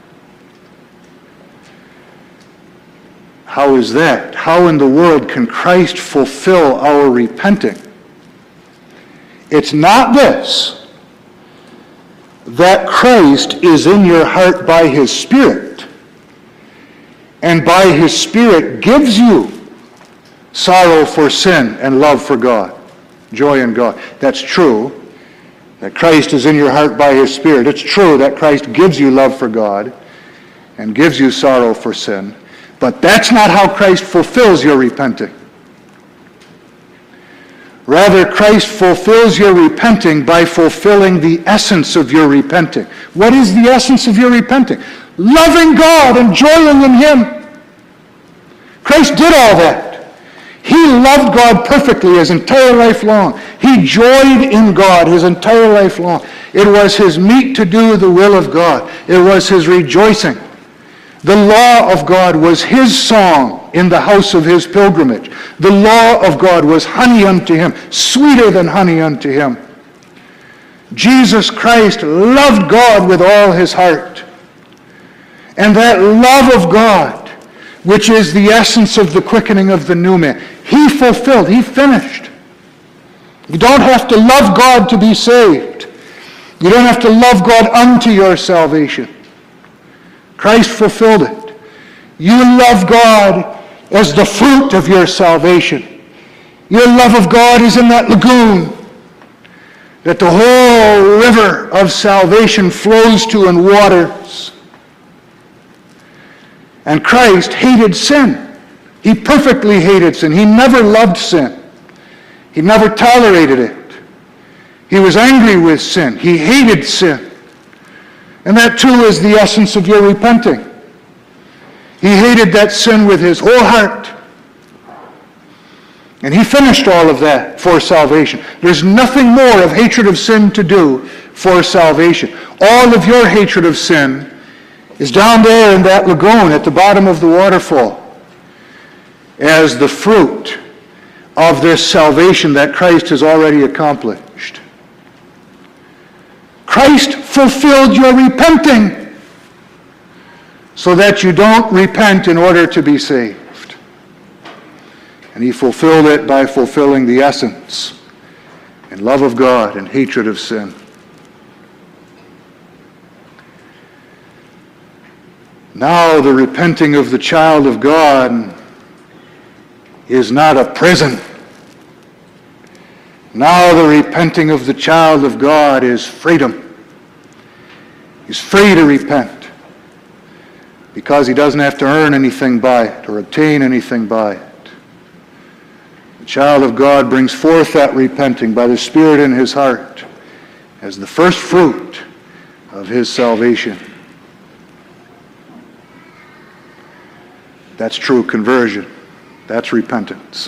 How is that? How in the world can Christ fulfill our repenting? It's not this, that Christ is in your heart by His Spirit, and by His Spirit gives you sorrow for sin and love for God, joy in God. That's true, that Christ is in your heart by His Spirit. It's true that Christ gives you love for God and gives you sorrow for sin. But that's not how Christ fulfills your repenting. Rather, Christ fulfills your repenting by fulfilling the essence of your repenting. What is the essence of your repenting? Loving God and joying in Him. Christ did all that. He loved God perfectly his entire life long. He joyed in God his entire life long. It was his meat to do the will of God. It was his rejoicing. The law of God was his song in the house of his pilgrimage. The law of God was honey unto him, sweeter than honey unto him. Jesus Christ loved God with all his heart. And that love of God, which is the essence of the quickening of the new man, he fulfilled, he finished. You don't have to love God to be saved. You don't have to love God unto your salvation. Christ fulfilled it. You love God as the fruit of your salvation. Your love of God is in that lagoon that the whole river of salvation flows to and waters. And Christ hated sin. He perfectly hated sin. He never loved sin. He never tolerated it. He was angry with sin. He hated sin. And that too is the essence of your repenting. He hated that sin with his whole heart. And he finished all of that for salvation. There's nothing more of hatred of sin to do for salvation. All of your hatred of sin is down there in that lagoon at the bottom of the waterfall as the fruit of this salvation that Christ has already accomplished. Christ fulfilled your repenting so that you don't repent in order to be saved. And he fulfilled it by fulfilling the essence and love of God and hatred of sin. Now the repenting of the child of God is not a prison. Now the repenting of the child of God is freedom. He's free to repent because he doesn't have to earn anything by it or obtain anything by it. The child of God brings forth that repenting by the Spirit in his heart as the first fruit of his salvation. That's true conversion. That's repentance.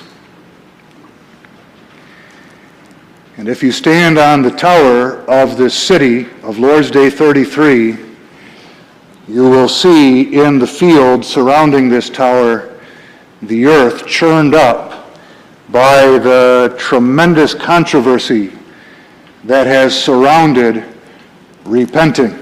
And if you stand on the tower of this city of Lord's Day thirty-three, you will see in the field surrounding this tower the earth churned up by the tremendous controversy that has surrounded repenting.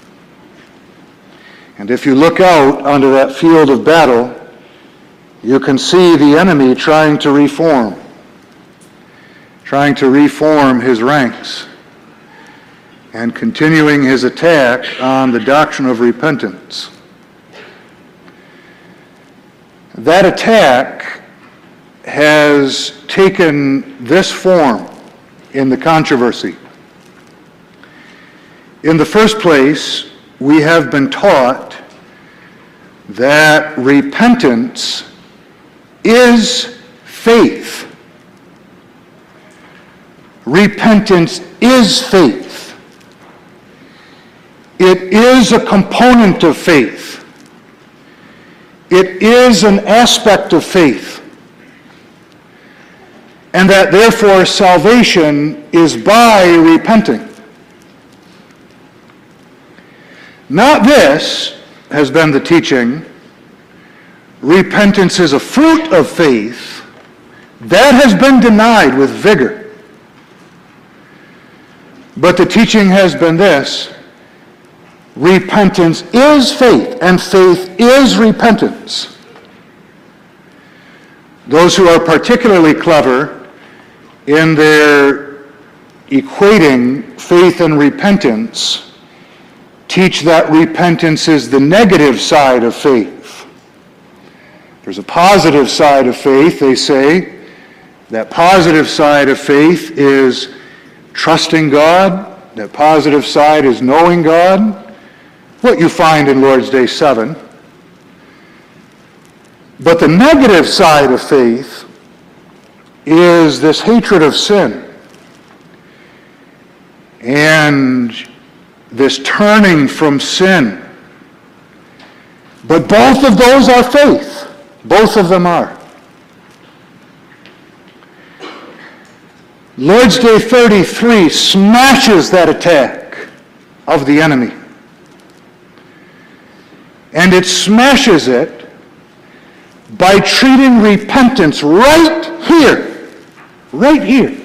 And if you look out onto that field of battle, you can see the enemy trying to reform. trying to reform his ranks. and continuing his attack on the doctrine of repentance. That attack has taken this form in the controversy. In the first place, we have been taught that repentance is faith. Repentance is faith. It is a component of faith. It is an aspect of faith. And that therefore salvation is by repenting. Not this has been the teaching. Repentance is a fruit of faith. That has been denied with vigor. But the teaching has been this: repentance is faith, and faith is repentance. Those who are particularly clever in their equating faith and repentance teach that repentance is the negative side of faith. There's a positive side of faith, they say. That positive side of faith is trusting God. That positive side is knowing God. What you find in Lord's Day seven. But the negative side of faith is this hatred of sin and this turning from sin. But both of those are faith. Both of them are. Lord's Day thirty-three smashes that attack of the enemy. And it smashes it by treating repentance right here. Right here.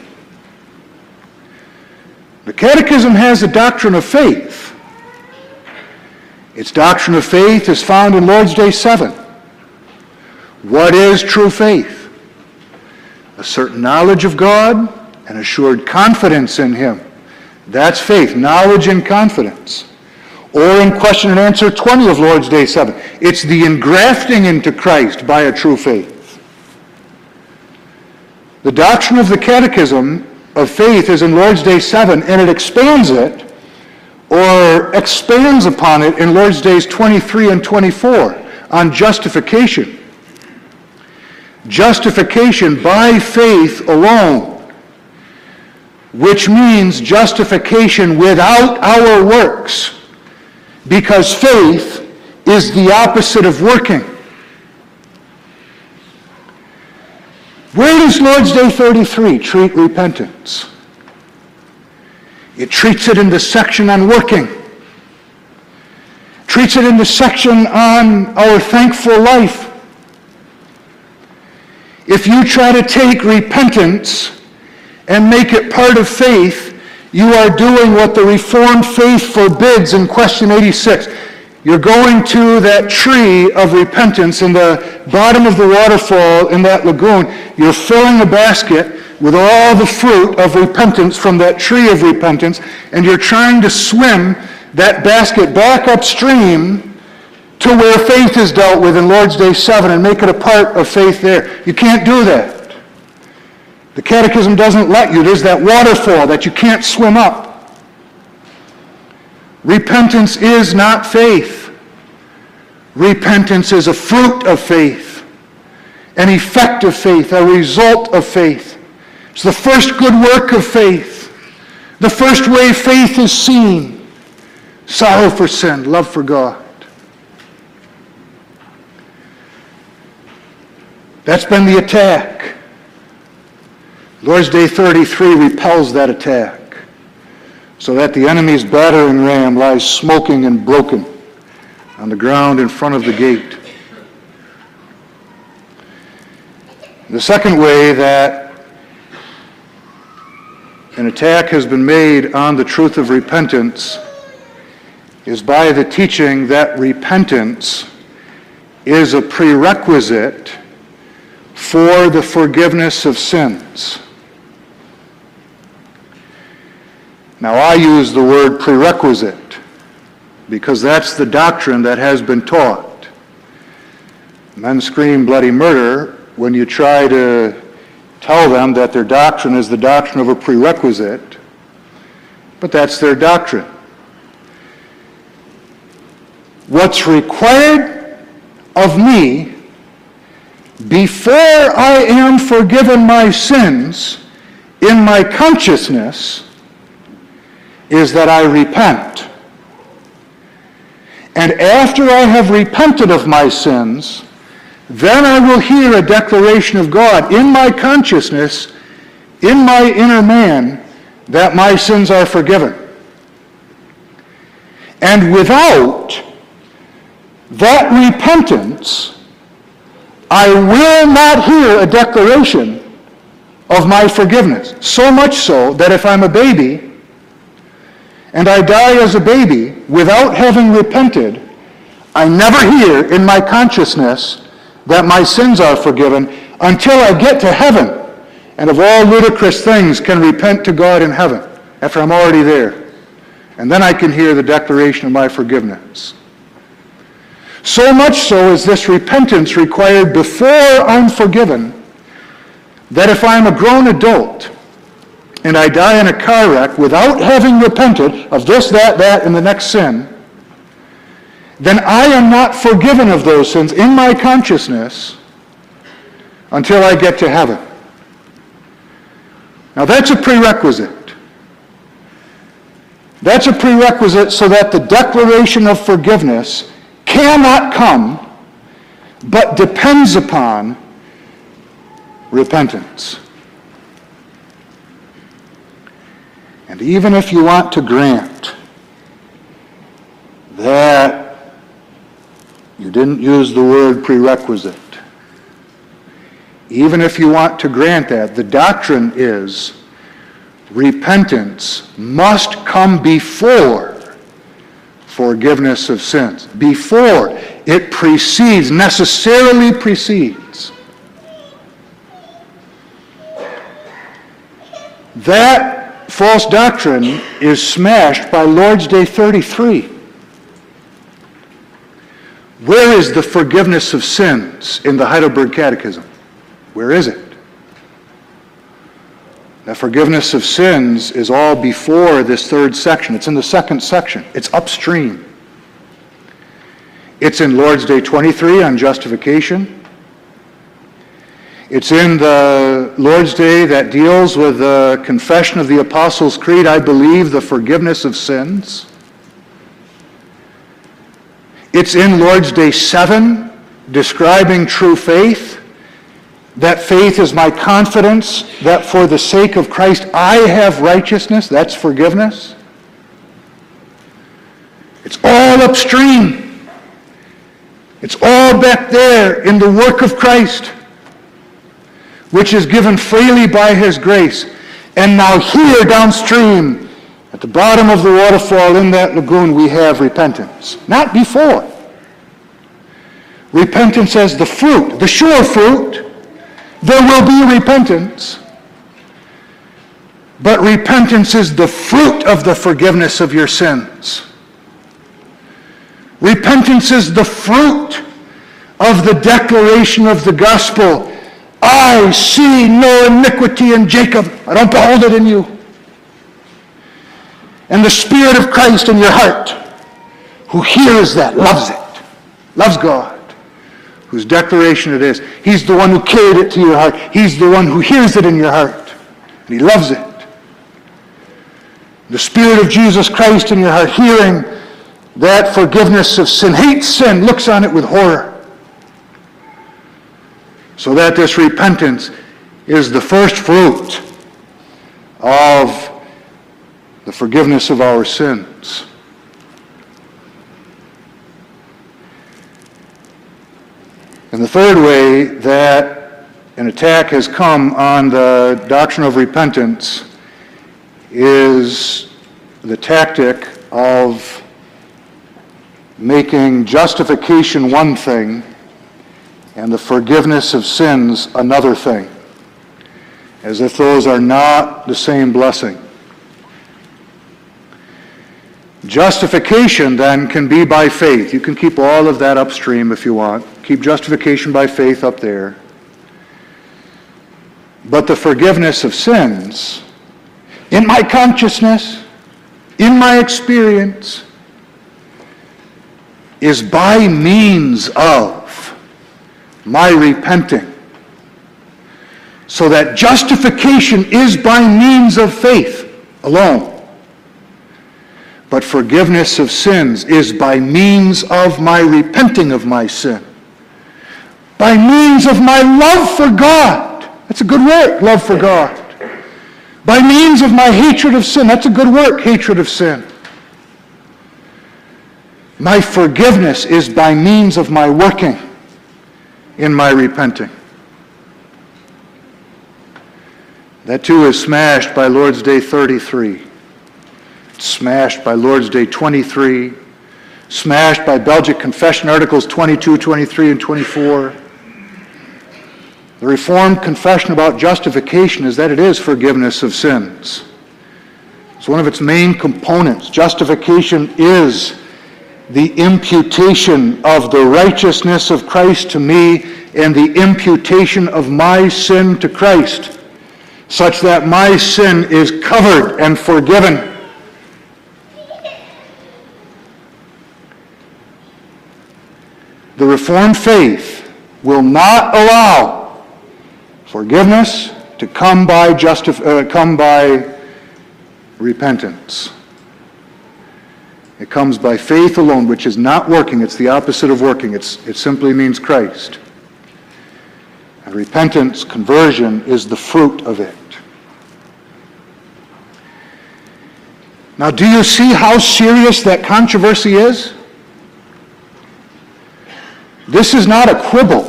The Catechism has a doctrine of faith. Its doctrine of faith is found in Lord's Day seven. What is true faith? A certain knowledge of God and assured confidence in Him. That's faith, knowledge and confidence. Or in question and answer twenty of Lord's Day seven, it's the engrafting into Christ by a true faith. The doctrine of the Catechism of faith is in Lord's Day seven, and it expands it, or expands upon it in Lord's Days twenty-three and twenty-four on justification. Justification by faith alone, which means justification without our works, because faith is the opposite of working. Where does Lord's Day thirty-three treat repentance? It treats it in the section on working. Treats it in the section on our thankful life. If you try to take repentance and make it part of faith, you are doing what the Reformed faith forbids in question eighty-six. You're going to that tree of repentance in the bottom of the waterfall in that lagoon. You're filling a basket with all the fruit of repentance from that tree of repentance, and you're trying to swim that basket back upstream to where faith is dealt with in Lord's Day seven and make it a part of faith there. You can't do that. The Catechism doesn't let you. There's that waterfall that you can't swim up. Repentance is not faith. Repentance is a fruit of faith, an effect of faith, a result of faith. It's the first good work of faith, the first way faith is seen. Sorrow for sin, love for God. That's been the attack. Lord's Day thirty-three repels that attack, so that the enemy's battering ram lies smoking and broken on the ground in front of the gate. The second way that an attack has been made on the truth of repentance is by the teaching that repentance is a prerequisite for the forgiveness of sins. Now, I use the word prerequisite because that's the doctrine that has been taught. Men scream bloody murder when you try to tell them that their doctrine is the doctrine of a prerequisite, but that's their doctrine. What's required of me before I am forgiven my sins in my consciousness is that I repent. And after I have repented of my sins, then I will hear a declaration of God in my consciousness, in my inner man, that my sins are forgiven. And without that repentance, I will not hear a declaration of my forgiveness. So much so that if I'm a baby and I die as a baby without having repented, I never hear in my consciousness that my sins are forgiven until I get to heaven and of all ludicrous things can repent to God in heaven after I'm already there. And then I can hear the declaration of my forgiveness. So much so is this repentance required before I'm forgiven that if I'm a grown adult and I die in a car wreck without having repented of this, that, that, and the next sin, then I am not forgiven of those sins in my consciousness until I get to heaven. Now that's a prerequisite. That's a prerequisite so that the declaration of forgiveness cannot come, but depends upon repentance. And even if you want to grant that you didn't use the word prerequisite, even if you want to grant that, the doctrine is repentance must come before forgiveness of sins. Before. It precedes, necessarily precedes. That false doctrine is smashed by Lord's Day thirty-three. Where is the forgiveness of sins in the Heidelberg Catechism? Where is it? The forgiveness of sins is all before this third section. It's in the second section. It's upstream. It's in Lord's Day twenty-three on justification. It's in the Lord's Day that deals with the confession of the Apostles' Creed, I believe the forgiveness of sins. It's in Lord's Day seven, describing true faith. That faith is my confidence that for the sake of Christ I have righteousness. That's forgiveness. It's all upstream. It's all back there in the work of Christ, which is given freely by His grace. And now here downstream, at the bottom of the waterfall in that lagoon, we have repentance. Not before. Repentance as the fruit, the sure fruit. There will be repentance. But repentance is the fruit of the forgiveness of your sins. Repentance is the fruit of the declaration of the gospel. I see no iniquity in Jacob. I don't behold it in you. And the Spirit of Christ in your heart, who hears that, loves it, loves God, whose declaration it is. He's the one who carried it to your heart. He's the one who hears it in your heart, and He loves it. The Spirit of Jesus Christ in your heart, hearing that forgiveness of sin, hates sin, looks on it with horror. So that this repentance is the first fruit of the forgiveness of our sins. And the third way that an attack has come on the doctrine of repentance is the tactic of making justification one thing and the forgiveness of sins another thing, as if those are not the same blessing. Justification then can be by faith. You can keep all of that upstream if you want. Keep justification by faith up there. But the forgiveness of sins, in my consciousness, in my experience, is by means of my repenting. So that justification is by means of faith alone. But forgiveness of sins is by means of my repenting of my sin. By means of my love for God. That's a good work, love for God. By means of my hatred of sin. That's a good work, hatred of sin. My forgiveness is by means of my working in my repenting. That too is smashed by Lord's Day thirty-three. Smashed by Lord's Day twenty-three, smashed by Belgic Confession Articles twenty-two, twenty-three, and twenty-four. The Reformed confession about justification is that it is forgiveness of sins. It's one of its main components. Justification is the imputation of the righteousness of Christ to me and the imputation of my sin to Christ, such that my sin is covered and forgiven. The Reformed faith will not allow forgiveness to come by justif- uh, come by repentance. It comes by faith alone, which is not working. It's the opposite of working. It's, it simply means Christ. And repentance, conversion, is the fruit of it. Now, do you see how serious that controversy is? This is not a quibble.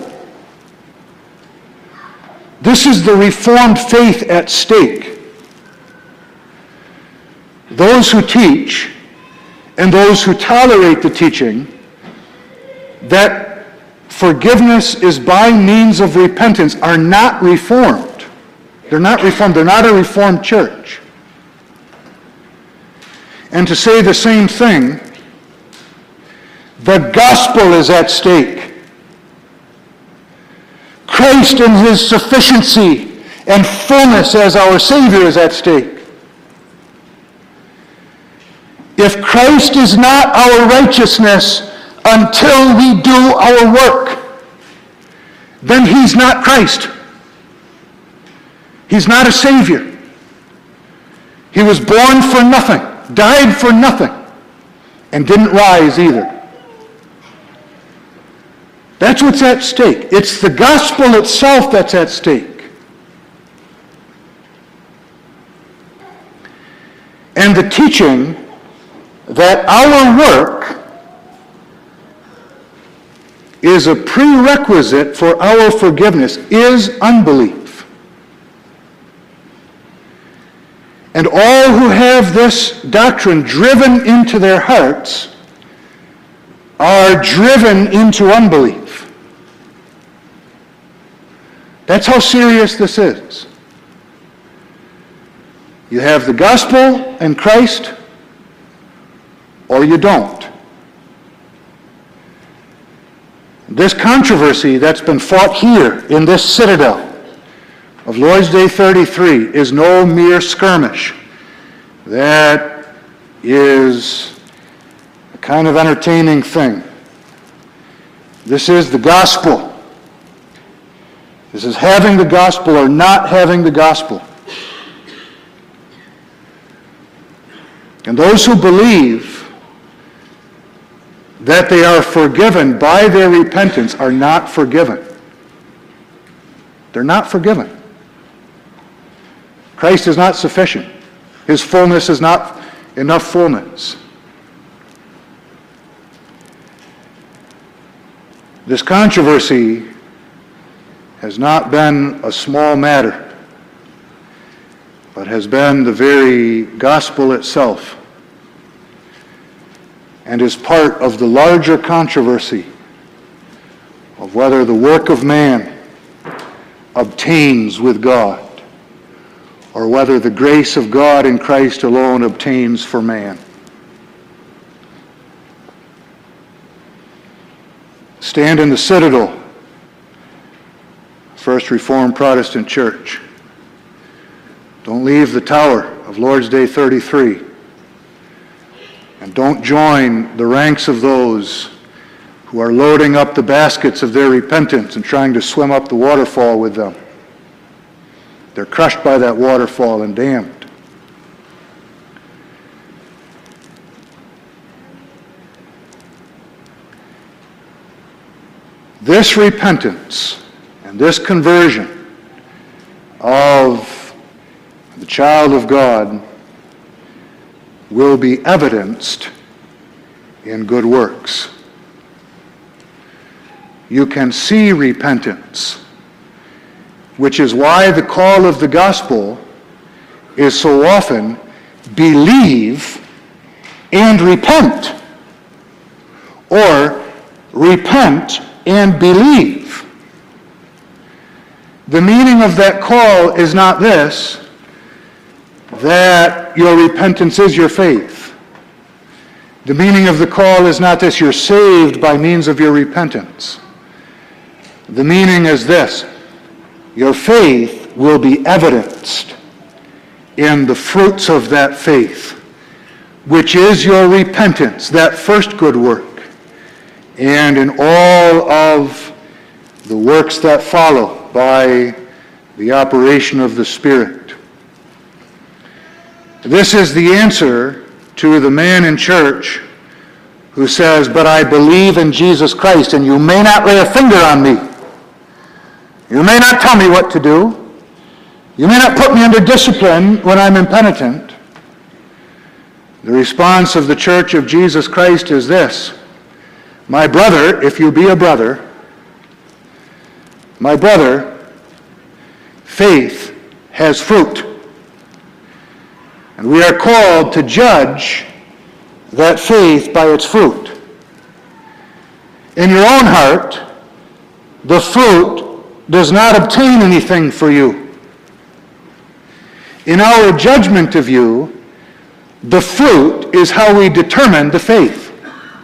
This is the Reformed faith at stake. Those who teach and those who tolerate the teaching that forgiveness is by means of repentance are not Reformed. They're not Reformed. They're not a Reformed church. And to say the same thing, the gospel is at stake. Christ in his sufficiency and fullness as our Savior is at stake. If Christ is not our righteousness until we do our work, then he's not Christ. He's not a Savior. He was born for nothing, died for nothing, and didn't rise either. That's what's at stake. It's the gospel itself that's at stake. And the teaching that our work is a prerequisite for our forgiveness is unbelief. And all who have this doctrine driven into their hearts are driven into unbelief. That's how serious this is. You have the gospel and Christ, or you don't. This controversy that's been fought here in this citadel of Lord's Day thirty-three is no mere skirmish. That is a kind of entertaining thing. This is the gospel. This is having the gospel or not having the gospel. And those who believe that they are forgiven by their repentance are not forgiven. They're not forgiven. Christ is not sufficient. His fullness is not enough fullness. This controversy has not been a small matter, but has been the very gospel itself, and is part of the larger controversy of whether the work of man obtains with God, or whether the grace of God in Christ alone obtains for man. stand in the citadel, First Reformed Protestant Church. Don't leave the tower of Lord's Day thirty-three. And don't join the ranks of those who are loading up the baskets of their repentance and trying to swim up the waterfall with them. They're crushed by that waterfall and damned. This repentance and this conversion of the child of God will be evidenced in good works. You can see repentance, which is why the call of the gospel is so often believe and repent, or repent and believe. The meaning of that call is not this, that your repentance is your faith. The meaning of the call is not this, you're saved by means of your repentance. The meaning is this, your faith will be evidenced in the fruits of that faith, which is your repentance, that first good work, and in all of the works that follow by the operation of the Spirit. This is the answer to the man in church who says, but I believe in Jesus Christ, and you may not lay a finger on me. You may not tell me what to do. You may not put me under discipline when I'm impenitent. The response of the Church of Jesus Christ is this, my brother, if you be a brother, my brother, faith has fruit. And we are called to judge that faith by its fruit. In your own heart, the fruit does not obtain anything for you. In our judgment of you, the fruit is how we determine the faith.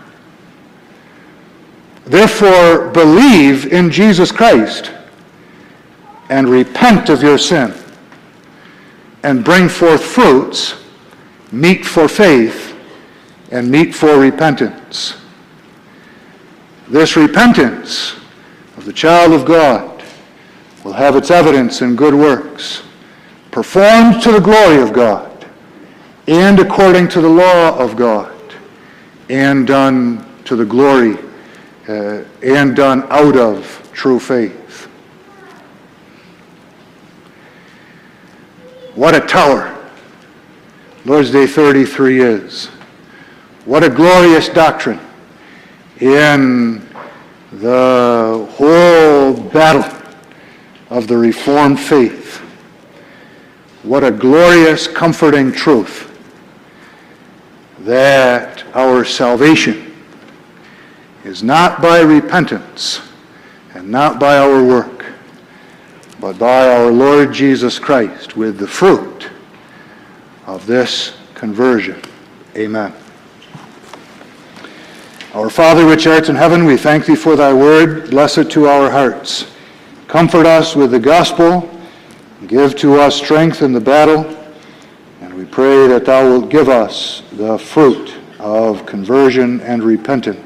Therefore, believe in Jesus Christ and repent of your sin, and bring forth fruits, meet for faith, and meet for repentance. This repentance of the child of God will have its evidence in good works, performed to the glory of God, and according to the law of God, and done to the glory, uh, and done out of true faith. What a tower Lord's Day thirty-three is. What a glorious doctrine in the whole battle of the Reformed faith. What a glorious, comforting truth that our salvation is not by repentance and not by our work, but by our Lord Jesus Christ with the fruit of this conversion. Amen. Our Father which art in heaven, we thank thee for thy word. Bless it to our hearts. Comfort us with the gospel. Give to us strength in the battle. And we pray that thou wilt give us the fruit of conversion and repentance.